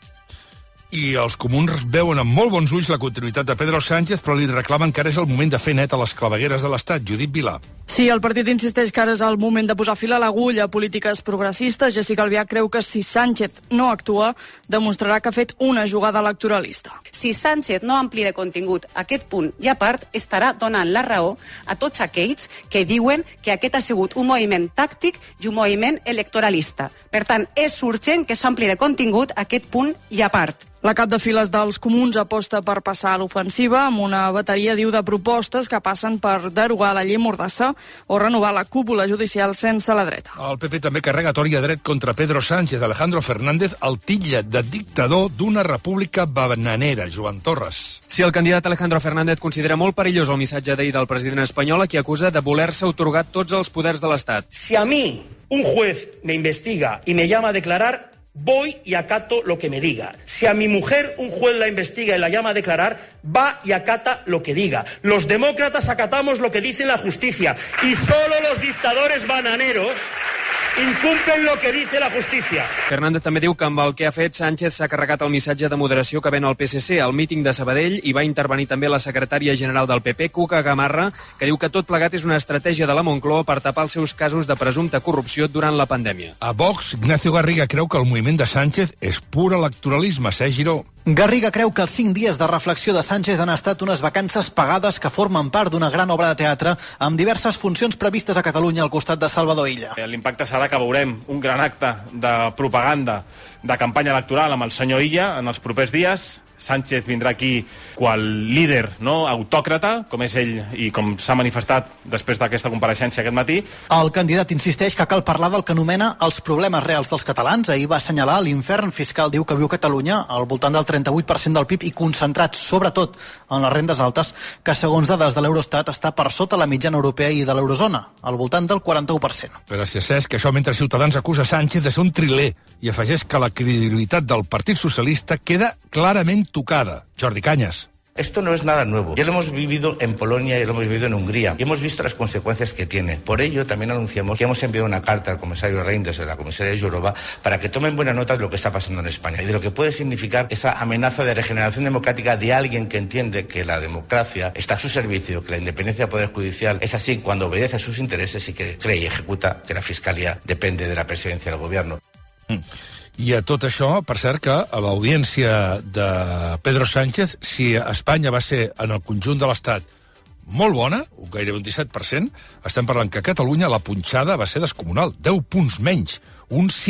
I els comuns veuen amb molt bons ulls la continuïtat de Pedro Sánchez, però li reclamen que ara és el moment de fer net a les clavegueres de l'Estat. Judit Vilà. Sí, el partit insisteix que ara és el moment de posar fil a l'agulla a polítiques progressistes. Jessica Albiach creu que si Sánchez no actua, demostrarà que ha fet una jugada electoralista. Si Sánchez no amplia de contingut aquest punt i a part, estarà donant la raó a tots aquells que diuen que aquest ha sigut un moviment tàctic i un moviment electoralista. Per tant, és urgent que s'ampli de contingut aquest punt i a part. La cap de files dels comuns aposta per passar a l'ofensiva amb una bateria, diu, de propostes que passen per derogar la llei Mordassa o renovar la cúpula judicial sense la dreta. El P P també carrega tort i a dret contra Pedro Sánchez. Alejandro Fernández el titlla de dictador d'una república bananera. Joan Torres. Sí, el candidat Alejandro Fernández considera molt perillós el missatge d'ahir del president espanyol, a qui acusa de voler-se otorgar tots els poders de l'Estat. Si a mí un juez me investiga y me llama a declarar, voy y acato lo que me diga. Si a mi mujer un juez la investiga y la llama a declarar, va y acata lo que diga. Los demócratas acatamos lo que dice la justicia y solo los dictadores bananeros incumplen lo que dice la justicia. Fernández també diu que amb el que ha fet Sánchez s'ha carregat el missatge de moderació que ven al P S C. Al míting de Sabadell hi va intervenir també la secretària general del P P, Cuca Gamarra, que diu que tot plegat és una estratègia de la Moncloa per tapar els seus casos de presumpta corrupció durant la pandèmia. A Vox, Ignacio Garriga creu que el moviment de Sánchez és pur electoralisme. Sergi Giró. Garriga creu que els cinc dies de reflexió de Sánchez han estat unes vacances pagades que formen part d'una gran obra de teatre amb diverses funcions previstes a Catalunya al costat de Salvador Illa. L'impacte serà que veurem un gran acte de propaganda de campanya electoral amb el senyor Illa en els propers dies. Sánchez vindrà aquí qual líder, no, autòcrata, com és ell i com s'ha manifestat després d'aquesta compareixença aquest matí. El candidat insisteix que cal parlar del que anomena els problemes reals dels catalans. Ahir va assenyalar l'infern fiscal, diu, que viu Catalunya al voltant del trenta-vuit per cent del P I B i concentrat sobretot en les rendes altes, que segons dades de l'Eurostat està per sota la mitjana europea i de l'eurozona, al voltant del quaranta-u per cent. Gràcies, Cesc. Això mentre Ciutadans acusa Sánchez de ser un triler i afegeix que la credibilitat del Partit Socialista queda clarament tocada. Jordi Cañas. Esto no es nada nuevo. Ya lo hemos vivido en Polonia, ya lo hemos vivido en Hungría y hemos visto las consecuencias que tiene. Por ello, también anunciamos que hemos enviado una carta al comisario Reinders y a la comisaria Jourova para que tomen buena nota de lo que está pasando en España y de lo que puede significar esa amenaza de regeneración democrática de alguien que entiende que la democracia está a su servicio, que la independencia del Poder Judicial es así cuando obedece a sus intereses y que cree y ejecuta que la Fiscalía depende de la presidencia del Gobierno. Mm. I a tot això, per cert, que a l'audiència de Pedro Sánchez, si Espanya va ser en el conjunt de l'Estat molt bona, gairebé un disset per cent, estem parlant que a Catalunya la punxada va ser descomunal, deu punts menys, un sis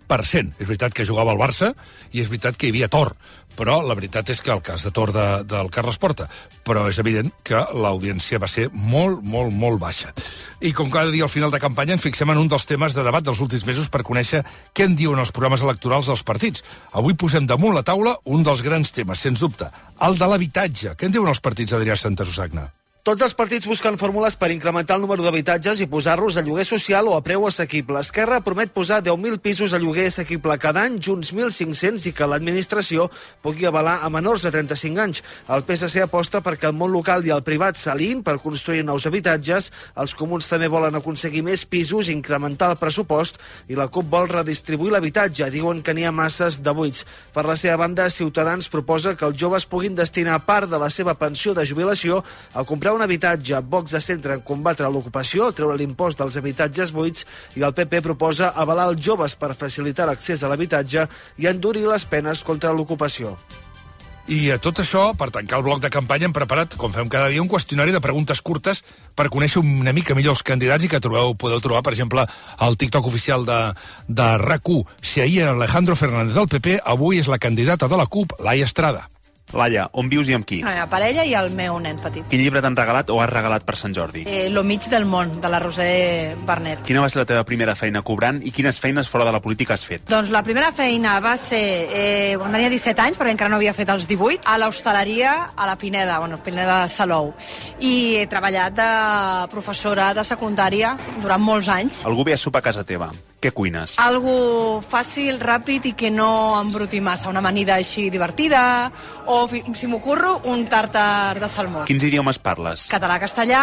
per cent. És veritat que jugava al Barça i és veritat que hi havia Tor, però la veritat és que el cas de Tor de, del Carles Porta. Però és evident que l'audiència va ser molt, molt, molt baixa. I com cada dia al final de campanya ens fixem en un dels temes de debat dels últims mesos per conèixer què en diuen els programes electorals dels partits. Avui posem damunt la taula un dels grans temes, sens dubte, el de l'habitatge. Què en diuen els partits, Adrià Santasusagna? Tots els partits busquen fórmules per incrementar el número d'habitatges i posar-los a lloguer social o a preu assequible. Esquerra promet posar deu mil pisos a lloguer assequible cada any, Junts mil cinc-cents, i que l'administració pugui avalar a menors de trenta-cinc anys. El P S C aposta perquè el món local i el privat s'aliïn per construir nous habitatges. Els comuns també volen aconseguir més pisos, incrementar el pressupost, i la CUP vol redistribuir l'habitatge. Diuen que n'hi ha masses de buits. Per la seva banda, Ciutadans proposa que els joves puguin destinar part de la seva pensió de jubilació a comprar un habitatge. Vox es centra en combatre l'ocupació, treure l'impost dels habitatges buits, i el P P proposa avalar els joves per facilitar l'accés a l'habitatge i endurir les penes contra l'ocupació. I a tot això, per tancar el bloc de campanya, hem preparat, com fem cada dia, un qüestionari de preguntes curtes per conèixer una mica millor els candidats i que trobeu, podeu trobar, per exemple, al TikTok oficial de, de RAC u. Si ahir Alejandro Fernández del P P, avui és la candidata de la CUP, Laia Estrada. Laia, on vius i amb qui? La meva parella i el meu nen petit. Quin llibre t'han regalat o has regalat per Sant Jordi? Eh, Lo mig del món, de la Roser Barnet. Quina va ser la teva primera feina cobrant i quines feines fora de la política has fet? Doncs la primera feina va ser eh, quan tenia disset anys, perquè encara no havia fet els divuit, a l'hostaleria a la Pineda, bueno, Pineda de Salou. I he treballat de professora de secundària durant molts anys. Algú ve a sopar a casa teva. Què cuines? Algo fàcil, ràpid i que no embruti massa. Una amanida així divertida, o, si m'ocorro, un tàrtar de salmó. Quins idiomes parles? Català, castellà,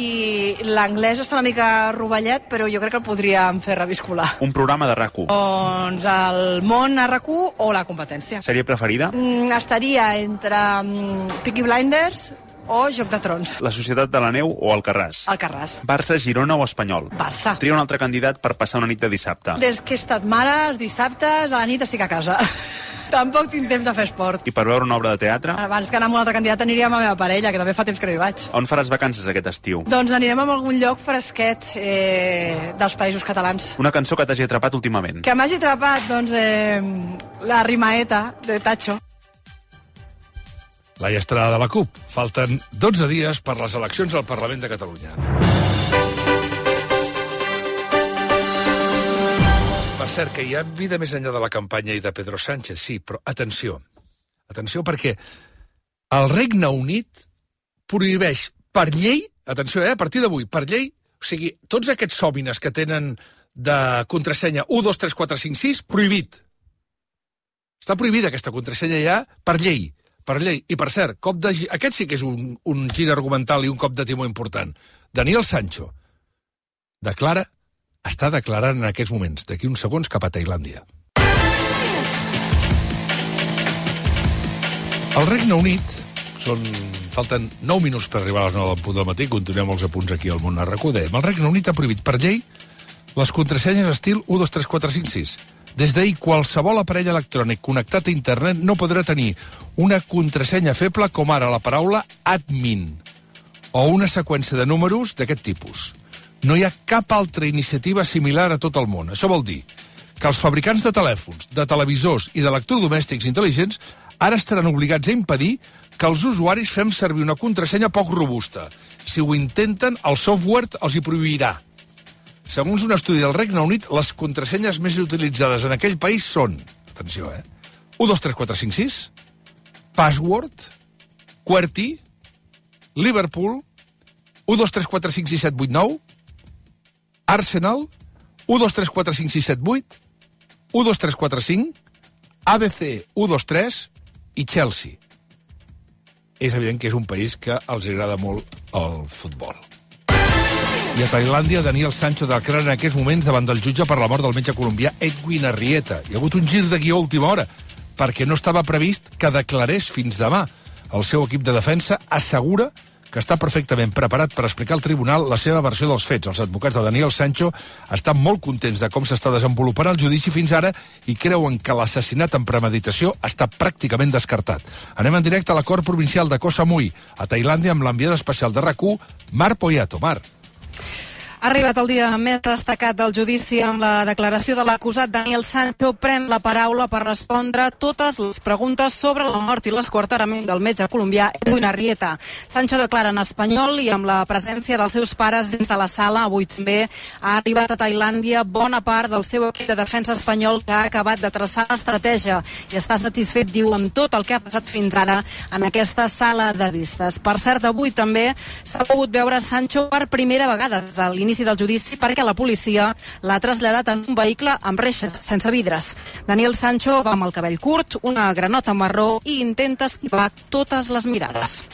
i l'anglès està una mica rovellet, però jo crec que el podríem fer reviscolar. Un programa de RAC u. Doncs el món a RAC u o la competència. Sèrie preferida? Mm, estaria entre mm, Peaky Blinders o Joc de Trons. La Societat de la Neu o Alcarràs? Alcarràs. Barça, Girona o Espanyol? Barça. Tria un altre candidat per passar una nit de dissabte. Des que he estat mare, els dissabtes, a la nit estic a casa. Tampoc tinc temps de fer esport. I per veure una obra de teatre? Abans que anar amb un altre candidat aniríem amb la meva parella, que també fa temps que no hi vaig. On faràs vacances aquest estiu? Doncs anirem a algun lloc fresquet eh, dels països catalans. Una cançó que t'hagi atrapat últimament? Que m'hagi atrapat, doncs, eh, la Rimaeta, de Tacho. Laia Estrada de la CUP. Falten dotze dies per les eleccions al Parlament de Catalunya. Per cert, que hi ha vida més enllà de la campanya i de Pedro Sánchez, sí, però atenció. Atenció, perquè el Regne Unit prohibeix per llei, atenció, eh, a partir d'avui, per llei, o sigui, tots aquests sòmines que tenen de contrasenya u, dos, tres, quatre, cinc, sis, prohibit. Està prohibida aquesta contrasenya ja per llei. Per llei. I, per cert, cop de... aquest sí que és un, un gir argumental i un cop de timó important. Daniel Sancho declara, està declarant en aquests moments, d'aquí uns segons, cap a Tailàndia. El Regne Unit, són, falten nou minuts per arribar a les nou del punt del matí, continuem els apunts aquí al món a RAC u. El Regne Unit ha prohibit per llei les contrasenyes estil u, dos, tres, quatre, cinc, sis. Des d'ahir, qualsevol aparell electrònic connectat a internet no podrà tenir una contrasenya feble com ara la paraula admin o una seqüència de números d'aquest tipus. No hi ha cap altra iniciativa similar a tot el món. Això vol dir que els fabricants de telèfons, de televisors i d'electrodomèstics intel·ligents ara estaran obligats a impedir que els usuaris fem servir una contrasenya poc robusta. Si ho intenten, el software els hi prohibirà. Segons un estudi del Regne Unit, les contrasenyes més utilitzades en aquell país són, atenció, eh, u, dos, tres, quatre, cinc, sis, Password, QWERTY, Liverpool, u, dos, tres, quatre, cinc, sis, set, vuit, nou, Arsenal, u, dos, tres, quatre, cinc, sis, set, vuit, u, dos, tres, quatre, cinc, A B C, u, dos, tres i Chelsea. És evident que és un país que els agrada molt el futbol. I a Tailàndia, Daniel Sancho declara en aquests moments davant del jutge per la mort del metge colombià Edwin Arrieta. Hi ha hagut un gir de guió a última hora, perquè no estava previst que declarés fins demà. El seu equip de defensa assegura que està perfectament preparat per explicar al tribunal la seva versió dels fets. Els advocats de Daniel Sancho estan molt contents de com s'està desenvolupant el judici fins ara i creuen que l'assassinat en premeditació està pràcticament descartat. Anem en directe a la Cort Provincial de Koh Samui, a Tailàndia, amb l'enviada especial de RAC u, Mar Poyato. Mar. Ha arribat el dia més destacat del judici amb la declaració de l'acusat. Daniel Sancho pren la paraula per respondre totes les preguntes sobre la mort i l'esquarterament del metge colombià Edwin Arrieta. Sancho declara en espanyol i amb la presència dels seus pares dins de la sala. Avui també ha arribat a Tailàndia bona part del seu equip de defensa espanyol, que ha acabat de traçar l'estratègia i està satisfet, diu, amb tot el que ha passat fins ara en aquesta sala de vistes. Per cert, avui també s'ha pogut veure Sancho per primera vegada des de l'inici del judici, perquè la policia l'ha traslladat en un vehicle amb reixes, sense vidres. Daniel Sancho va amb el cabell curt, una granota marró i intenta esquivar totes les mirades.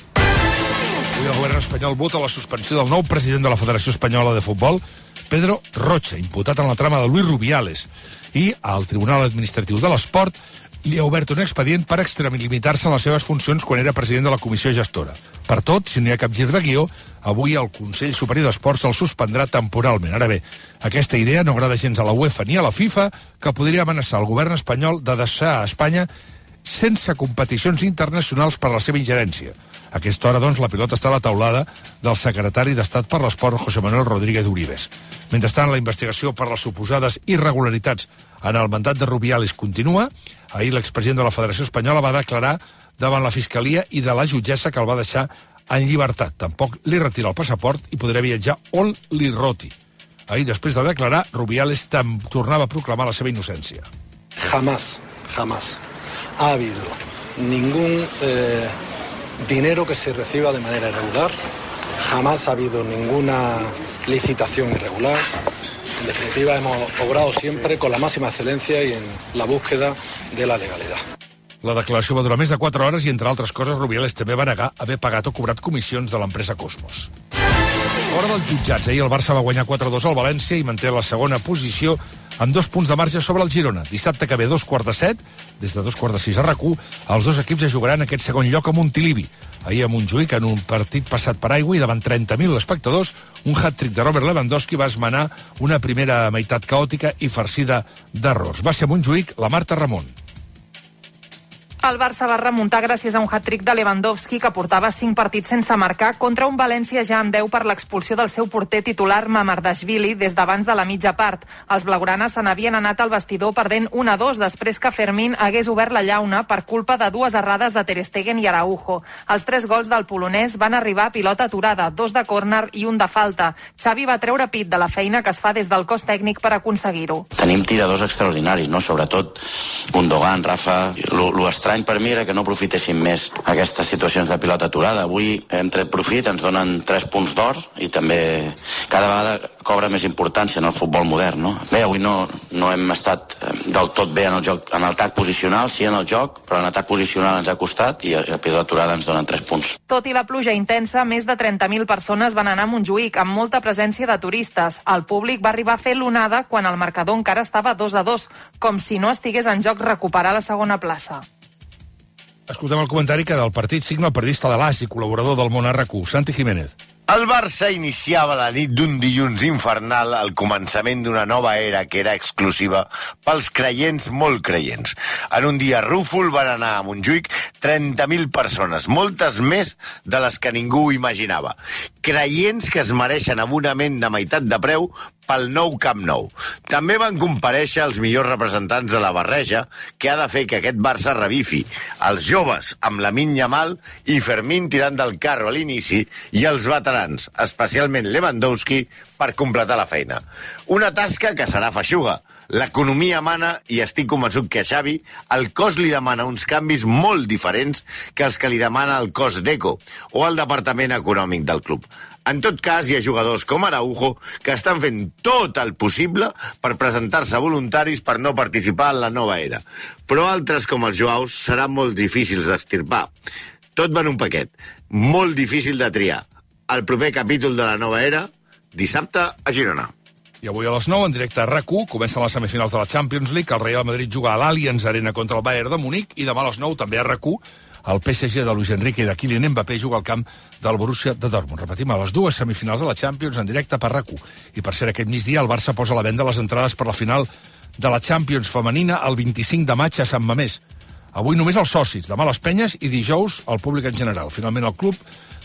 Avui el govern espanyol vota la suspensió del nou president de la Federació Espanyola de Futbol, Pedro Rocha, imputat en la trama de Luis Rubiales, i al Tribunal Administratiu de l'Esport li ha obert un expedient per extralimitar-se en les seves funcions quan era president de la comissió gestora. Per tot, si no hi ha cap gir de guió, avui el Consell Superior d'Esports el suspendrà temporalment. Ara bé, aquesta idea no agrada gens a la UEFA ni a la FIFA, que podria amenaçar el govern espanyol de deixar a Espanya sense competicions internacionals per la seva ingerència. A aquesta hora, doncs, la pilota està a la taulada del secretari d'Estat per l'Esport, José Manuel Rodríguez Uribes. Mentrestant, la investigació per les suposades irregularitats en el mandat de Rubiales continua. Ahir l'expresident de la Federació Espanyola va declarar davant la Fiscalia i de la jutgessa que el va deixar en llibertat. Tampoc li retira el passaport i podrà viatjar on li roti. Ahir, després de declarar, Rubiales tornava a proclamar la seva innocència. Jamás, jamás ha habido ningún eh, dinero que se reciba de manera irregular, jamás ha habido ninguna licitación irregular. En definitiva, hemos obrado siempre con la máxima excelencia y en la búsqueda de la legalidad. La declaració va durar més de quatre hores i, entre altres coses, Rubiales també va negar haver pagat o cobrat comissions de l'empresa Cosmos. Hora dels jutjats. Ahir el Barça va guanyar quatre a dos al València i manté la segona posició amb dos punts de marge sobre el Girona. Dissabte que ve dos quarts de set, des de dos quarts de sis a RAC u, els dos equips es jugaran aquest segon lloc a Montilivi. Ahir a Montjuïc, en un partit passat per aigua i davant trenta mil espectadors, un hat-trick de Robert Lewandowski va esmenar una primera meitat caòtica i farcida d'errors. Va ser a Montjuïc la Marta Ramon. El Barça va remuntar gràcies a un hat-trick de Lewandowski, que portava cinc partits sense marcar, contra un València ja amb deu per l'expulsió del seu porter titular Mamardashvili des d'abans de la mitja part. Els blaugranes se n'havien anat al vestidor perdent un a dos després que Fermín hagués obert la llauna per culpa de dues errades de Ter Stegen i Araujo. Els tres gols del polonès van arribar a pilota aturada, dos de córner i un de falta. Xavi va treure pit de la feina que es fa des del cos tècnic per aconseguir-ho. Tenim tiradors extraordinaris, no? Sobretot Gundogan, Rafa. Lo, lo estrany per mi era que no aprofitessin més aquestes situacions de pilota aturada. Avui hem tret profit, ens donen tres punts d'or i també cada vegada cobra més importància en el futbol modern, no? Bé, avui no, no hem estat del tot bé en el joc, en el atac posicional, sí en el joc, però en atac posicional ens ha costat i a pilota aturada ens donen tres punts. Tot i la pluja intensa, més de trenta mil persones van anar a Montjuïc, amb molta presència de turistes. El públic va arribar a fer l'onada quan el marcador encara estava dos a dos, com si no estigués en joc recuperar la segona plaça. Escoltem el comentari que del partit signa el periodista de l'A S i col·laborador del Món a RAC u, Santi Jiménez. El Barça iniciava la nit d'un dilluns infernal al començament d'una nova era que era exclusiva pels creients molt creients. En un dia rúfol van anar a Montjuïc trenta mil persones, moltes més de les que ningú imaginava. Creients que es mereixen abonament de meitat de preu pel nou Camp Nou. També van comparèixer els millors representants de la barreja que ha de fer que aquest Barça revifi. Els joves, amb Lamine Yamal i Fermín tirant del carro a l'inici, i els veterans, especialment Lewandowski, per completar la feina. Una tasca que serà feixuga. L'economia mana i estic convençut que a Xavi el cos li demana uns canvis molt diferents que els que li demana el cos d'Eco o el departament econòmic del club. En tot cas, hi ha jugadors com Araujo que estan fent tot el possible per presentar-se voluntaris per no participar en la nova era. Però altres, com els Joaus, seran molt difícils d'extirpar. Tot va en un paquet. Molt difícil de triar. El proper capítol de la nova era, dissabte a Girona. I avui a les nou, en directe a RAC u, comencen les semifinals de la Champions League. El Real Madrid juga a l'Allianz Arena contra el Bayern de Munic i demà a les nou, també a RAC u, el P S G de Luis Enrique i de Kylian Mbappé juga al camp del Borussia de Dortmund. Repetim, a les dues semifinals de la Champions en directe per RAC u. I per ser aquest migdia, el Barça posa a la venda les entrades per la final de la Champions femenina el vint-i-cinc de maig a Sant Mamés. Avui només els socis, demà les penyes i dijous el públic en general. Finalment el club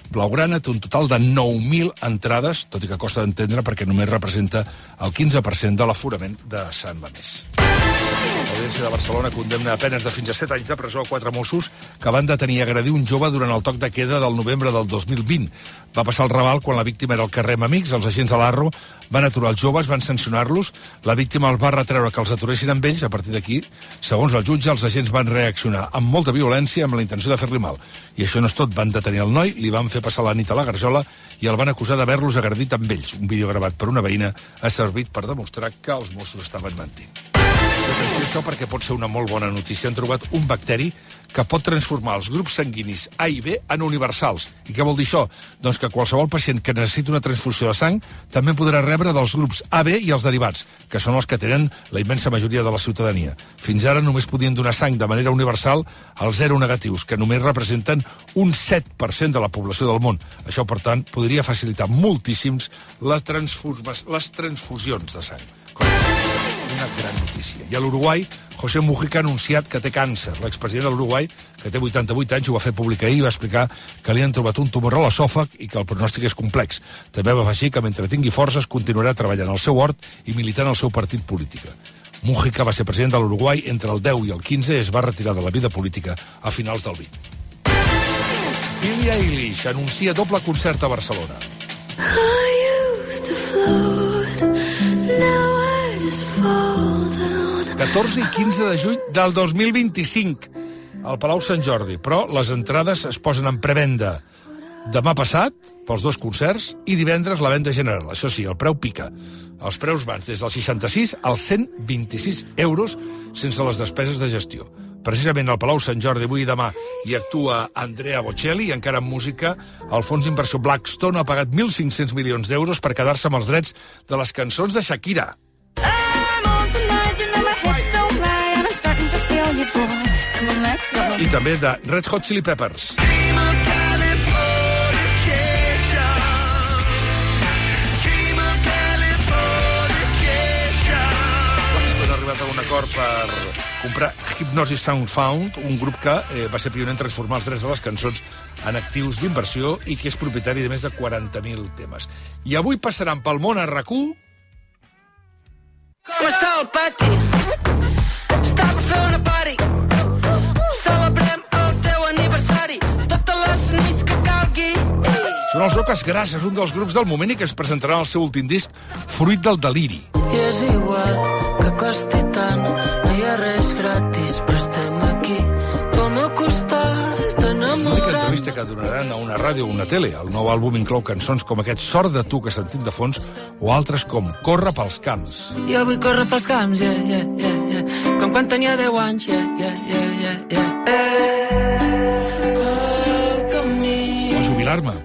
Blaugrana té un total de nou mil entrades, tot i que costa d'entendre perquè només representa el quinze per cent de l'aforament de Sant Mamés. L'Audiència de Barcelona condemna a penes de fins a set anys de presó a quatre Mossos que van detenir i agredir un jove durant el toc de queda del novembre del dos mil vint. Va passar el Raval quan la víctima era al carrer amb amics. Els agents de l'Arro van aturar els joves, van sancionar-los. La víctima els va retreure que els aturessin amb ells. A partir d'aquí, segons el jutge, els agents van reaccionar amb molta violència amb la intenció de fer-li mal. I això no és tot. Van detenir el noi, li van fer passar la nit a la Garjola i el van acusar d'haver-los agredit amb ells. Un vídeo gravat per una veïna ha servit per demostrar que els Mossos estaven mentint. Atenció a això perquè pot ser una molt bona notícia. Han trobat un bacteri que pot transformar els grups sanguinis A i B en universals. I què vol dir això? Doncs que qualsevol pacient que necessiti una transfusió de sang també podrà rebre dels grups A B i els derivats, que són els que tenen la immensa majoria de la ciutadania. Fins ara només podien donar sang de manera universal als zero negatius, que només representen un set per cent de la població del món. Això, per tant, podria facilitar moltíssims les, les transfusions de sang. Una gran notícia. I a l'Uruguai, José Mujica ha anunciat que té càncer. L'expresident de l'Uruguai, que té vuitanta-vuit anys, ho va fer públic ahir i va explicar que li han trobat un tumor a l'esòfag i que el pronòstic és complex. També va afegir que mentre tingui forces continuarà treballant al seu hort i militant al seu partit polític. Mujica va ser president de l'Uruguai entre el deu i el quinze i es va retirar de la vida política a finals del vint. Billie Eilish anuncia doble concert a Barcelona. catorze i quinze de juny del dos mil vint-i-cinc al Palau Sant Jordi, però les entrades es posen en prevenda demà passat pels dos concerts i divendres la venda general. Això sí, el preu pica. Els preus van des dels seixanta-sis als cent vint-i-sis euros sense les despeses de gestió. Precisament al Palau Sant Jordi avui i demà hi actua Andrea Bocelli i encara en música el fons d'inversió Blackstone ha pagat mil cinc-cents milions d'euros per quedar-se amb els drets de les cançons de Shakira. I també de Red Hot Chili Peppers. Blackstone ha arribat a un acord per comprar Hypnosis Sound Found, un grup que eh, va ser pioner en transformar els drets de les cançons en actius d'inversió i que és propietari de més de quaranta mil temes. I avui passaran pel món a RAC u... Com està el pati? Està per fer una party. Celebrem el teu aniversari. Totes les nits que calgui. Són els Oques Grasses, un dels grups del moment i que es presentarà el seu últim disc, Fruit del deliri. I és igual que costi tant, no hi ha res gratis, però estem aquí, tu al meu costat, enamorant. L'única entrevista que donaran a una ràdio o una tele. El nou àlbum inclou cançons com aquest Sort de tu que sentim de fons o altres com Corre pels camps. Jo vull córrer pels camps, yeah, yeah, yeah, yeah. Com quan tenia deu anys, yeah, yeah, yeah, yeah, yeah. Eh, el camí. O jubilar-me.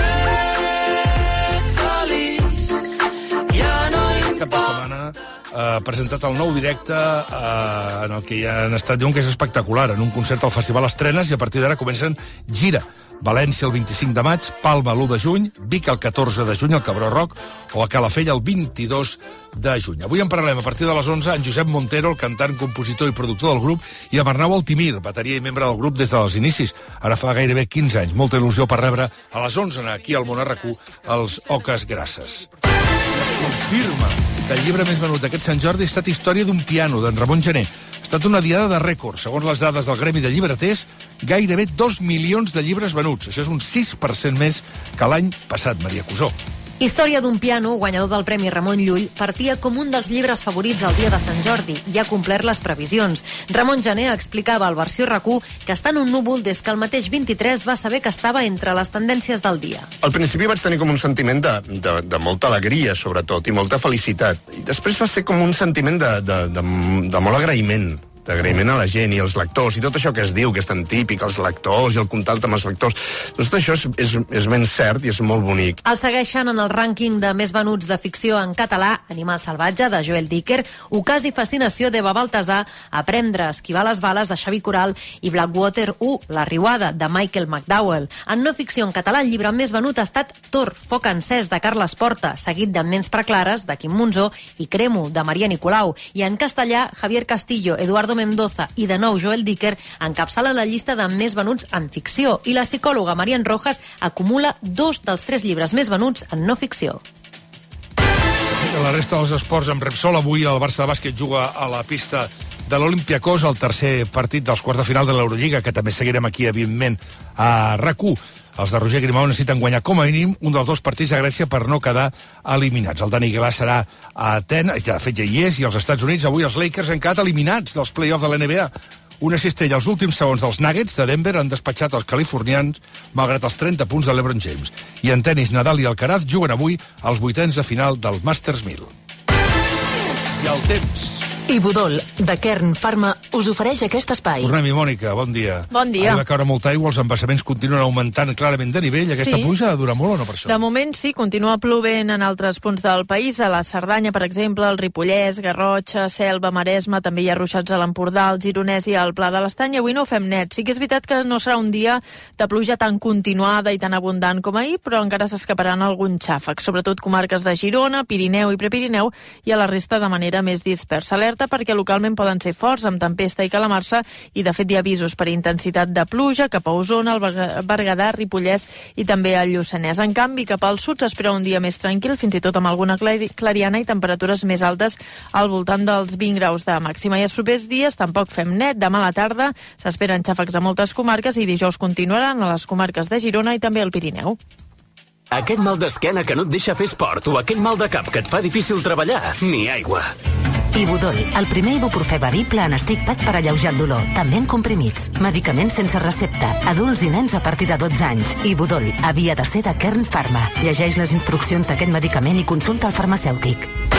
Cap de setmana ha eh, presentat el nou directe eh, en el que ja han estat, diuen que és espectacular, en un concert al Festival Estrenes, i a partir d'ara comencen gira. València el vint-i-cinc de maig, Palma l'u de juny, Vic el catorze de juny, al Cabró Rock, o a Calafell el vint-i-dos de juny. Avui en parlarem a partir de les onze en Josep Montero, el cantant, compositor i productor del grup, i amb Arnau Altimir, bateria i membre del grup des dels inicis. Ara fa gairebé quinze anys. Molta il·lusió per rebre a les onze aquí al Món a RAC u els Oques Grasses. Es confirma que el llibre més venut d'aquest Sant Jordi ha estat Història d'un piano, d'en Ramon Gené. Ha estat una diada de rècord. Segons les dades del Gremi de Llibreters, gairebé dos milions de llibres venuts. Això és un sis per cent més que l'any passat, Maria Cusó. Història d'un piano, guanyador del Premi Ramon Llull, partia com un dels llibres favorits el dia de Sant Jordi i ha complert les previsions. Ramon Gené explicava al Versió RAC u que està en un núvol des que el mateix vint-i-tres va saber que estava entre les tendències del dia. Al principi vaig tenir com un sentiment de, de, de molta alegria, sobretot, i molta felicitat. I després va ser com un sentiment de, de, de, de molt agraïment. d'agraïment a la gent i als lectors, i tot això que es diu, que és tan típic, els lectors i el contacte amb els lectors, doncs tot això és, és, és ben cert i és molt bonic. El segueixen en el rànquing de més venuts de ficció en català, Animal salvatge, de Joel Dicker, Ocàs i fascinació d'Eva Baltasar, Aprendre a esquivar les bales, de Xavi Coral, i Blackwater u, La riuada, de Michael McDowell. En no ficció en català, el llibre més venut ha estat Thor, foc encès, de Carles Porta, seguit de Ments preclares, de Quim Monzó, i Cremo, de Maria Nicolau. I en castellà, Javier Castillo, Eduardo Ricardo Mendoza i de nou Joel Dicker encapçala la llista de més venuts en ficció i la psicòloga Marian Rojas acumula dos dels tres llibres més venuts en no ficció. La resta dels esports amb Repsol. Avui el Barça de bàsquet juga a la pista de l'Olympiacos, el tercer partit dels quarts de final de l'Eurolliga, que també seguirem aquí, evidentment, a RAC u. Els de Roger Grimau necessiten guanyar com a mínim un dels dos partits a Grècia per no quedar eliminats. El Dani Guilà serà a Atenes, ja de fet ja hi és, i als Estats Units avui els Lakers han quedat eliminats dels play-offs de l'N B A. Una cistella als últims segons dels Nuggets de Denver han despatxat els californians malgrat els trenta punts de LeBron James. I en tenis, Nadal i Alcaraz juguen avui als vuitens de final del Masters mil. I el temps. Ibudol, de Kern Pharma, us ofereix aquest espai. Tornem-hi, Mònica, bon dia. Bon dia. Ahir va caure molta aigua, els embassaments continuen augmentant clarament de nivell. Aquesta Sí. pluja dura molt o no per això? De moment sí, continua plovent en altres punts del país, a la Cerdanya, per exemple, el Ripollès, Garrotxa, Selva, Maresme, també hi ha ruixats a l'Empordà, el Gironès i al Pla de l'Estany. Avui no ho fem net. Sí que és veritat que no serà un dia de pluja tan continuada i tan abundant com ahir, però encara s'escaparan alguns xàfecs, sobretot comarques de Girona, Pirineu i Prepirineu, i a la resta de manera més dispersa. Alerta perquè localment poden ser forts, amb tempesta i calamarsa, i de fet hi ha avisos per intensitat de pluja cap a Osona, el Berguedà, Ripollès i també al Lluçanès. En canvi, cap al sud s'espera un dia més tranquil, fins i tot amb alguna clariana i temperatures més altes al voltant dels vint graus de màxima. I els propers dies tampoc fem net. Demà a la tarda s'esperen xàfecs a moltes comarques i dijous continuaran a les comarques de Girona i també al Pirineu. Aquest mal d'esquena que no et deixa fer esport o aquell mal de cap que et fa difícil treballar, ni aigua. Ibudol, el primer ibuprofè bevible en stick pack per alleujar el dolor, també en comprimits. Medicaments sense recepta, adults i nens a partir de dotze anys. Ibudol havia de ser de Kern Pharma. Llegeix les instruccions d'aquest medicament i consulta el farmacèutic.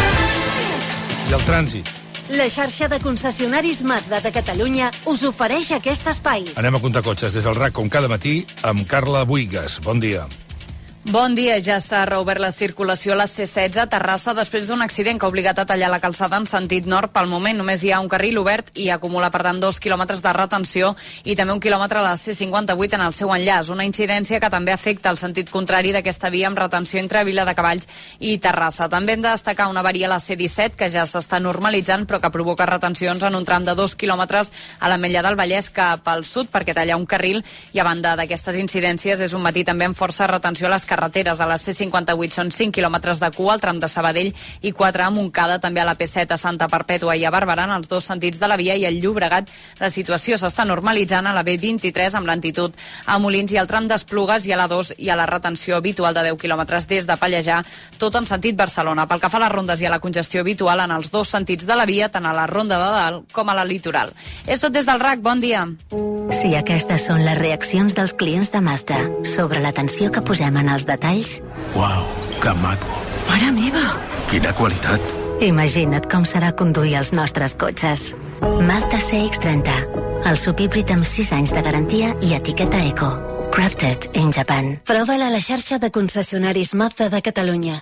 I el trànsit. La xarxa de concessionaris Mazda de Catalunya us ofereix aquest espai. Anem a comptar cotxes des del RAC, com cada matí, amb Carla Buigas. Bon dia. Bon dia, ja s'ha reobert la circulació a la C setze a Terrassa després d'un accident que ha obligat a tallar la calçada en sentit nord. Pel moment només hi ha un carril obert i acumula, per tant, dos quilòmetres de retenció i també un quilòmetre a la C cinquanta-vuit en el seu enllaç. Una incidència que també afecta el sentit contrari d'aquesta via amb retenció entre Vila de Cavalls i Terrassa. També hem de destacar una avaria a la C disset que ja s'està normalitzant però que provoca retencions en un tram de dos quilòmetres a l'Ametlla del Vallès cap al sud perquè talla un carril i a banda d'aquestes incidències és un matí també amb força retenció a les carreteres. A la C cinquanta-vuit són cinc quilòmetres de cua al tram de Sabadell i quatre a Montcada, també a la P set a Santa Perpètua i a Barberà en els dos sentits de la via i al Llobregat la situació s'està normalitzant a la B vint-i-tres amb lentitud a Molins i al tram d'Esplugues i a la dos i a la retenció habitual de deu quilòmetres des de Pallejà, tot en sentit Barcelona. Pel que fa a les rondes i a la congestió habitual en els dos sentits de la via, tant a la ronda de dalt com a la litoral. És tot des del RAC, bon dia. Si aquestes són les reaccions dels clients de Mazda sobre l'atenció que posem en els detalls, Uau, que maco. mare meva! Quina qualitat. Imagina't com serà conduir els nostres cotxes. Mazda C X trenta, el subhíbrid amb sis anys de garantia i etiqueta Eco. Crafted in Japan. Prova-la a la xarxa de concessionaris Mazda de Catalunya.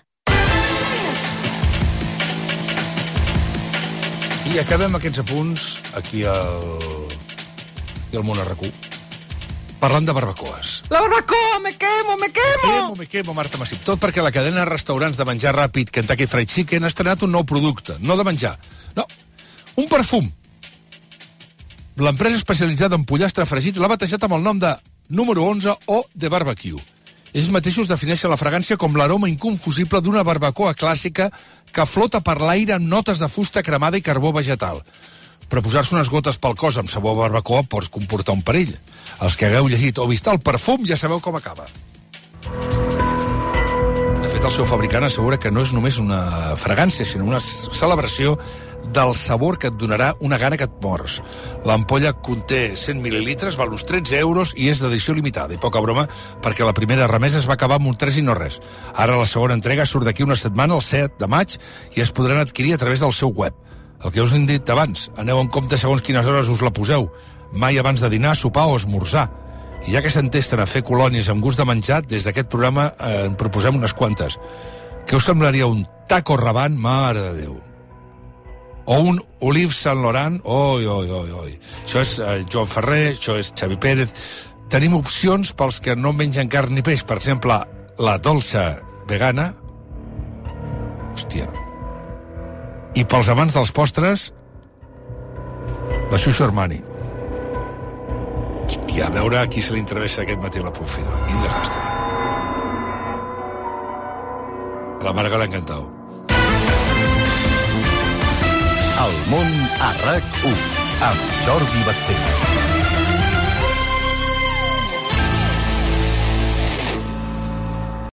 I acabem aquests apunts aquí al, i al Món a RAC u, parlant de barbacoes. La barbacoa, me quemo, me quemo! Me quemo, me quemo, Marta Massip. Tot perquè la cadena de restaurants de menjar ràpid Kentucky Fried Chicken ha estrenat un nou producte, no de menjar, no, un perfum. L'empresa especialitzada en pollastre fregit l'ha batejat amb el nom de número onze o de barbecue. Ells mateixos defineixen la fragància com l'aroma inconfusible d'una barbacoa clàssica que flota per l'aire amb notes de fusta cremada i carbó vegetal. Però posar-se unes gotes pel cos amb sabor a barbacoa pot comportar un perill. Els que hagueu llegit o vist el perfum ja sabeu com acaba. De fet, el seu fabricant assegura que no és només una fragància, sinó una celebració del sabor que et donarà una gana que et mors. L'ampolla conté cent mil·lilitres, val uns tretze euros i és d'edició limitada. I poca broma, perquè la primera remesa es va acabar amb un tres i no res. Ara la segona entrega surt d'aquí una setmana, el set de maig, i es podran adquirir a través del seu web. El que us hem dit abans, aneu en compte segons quines hores us la poseu. Mai abans de dinar, sopar o esmorzar. I ja que s'entesten a fer colònies amb gust de menjar, des d'aquest programa eh, en proposem unes quantes. Què us semblaria un taco rabant? Mare de Déu. O un Olive Saint Laurent? Oi, oi, oi, oi. Això és eh, Joan Ferrer, això és Xavi Pérez. Tenim opcions pels que no mengen carn ni peix. Per exemple, la dolça vegana. Hòstia. I pels amants dels postres, La Xuxa Armani. I a veure a qui se li travessa aquest matí la Porfira. Quin desastre. A la Marga l'ha encantat. El món a RAC u amb Jordi Basté.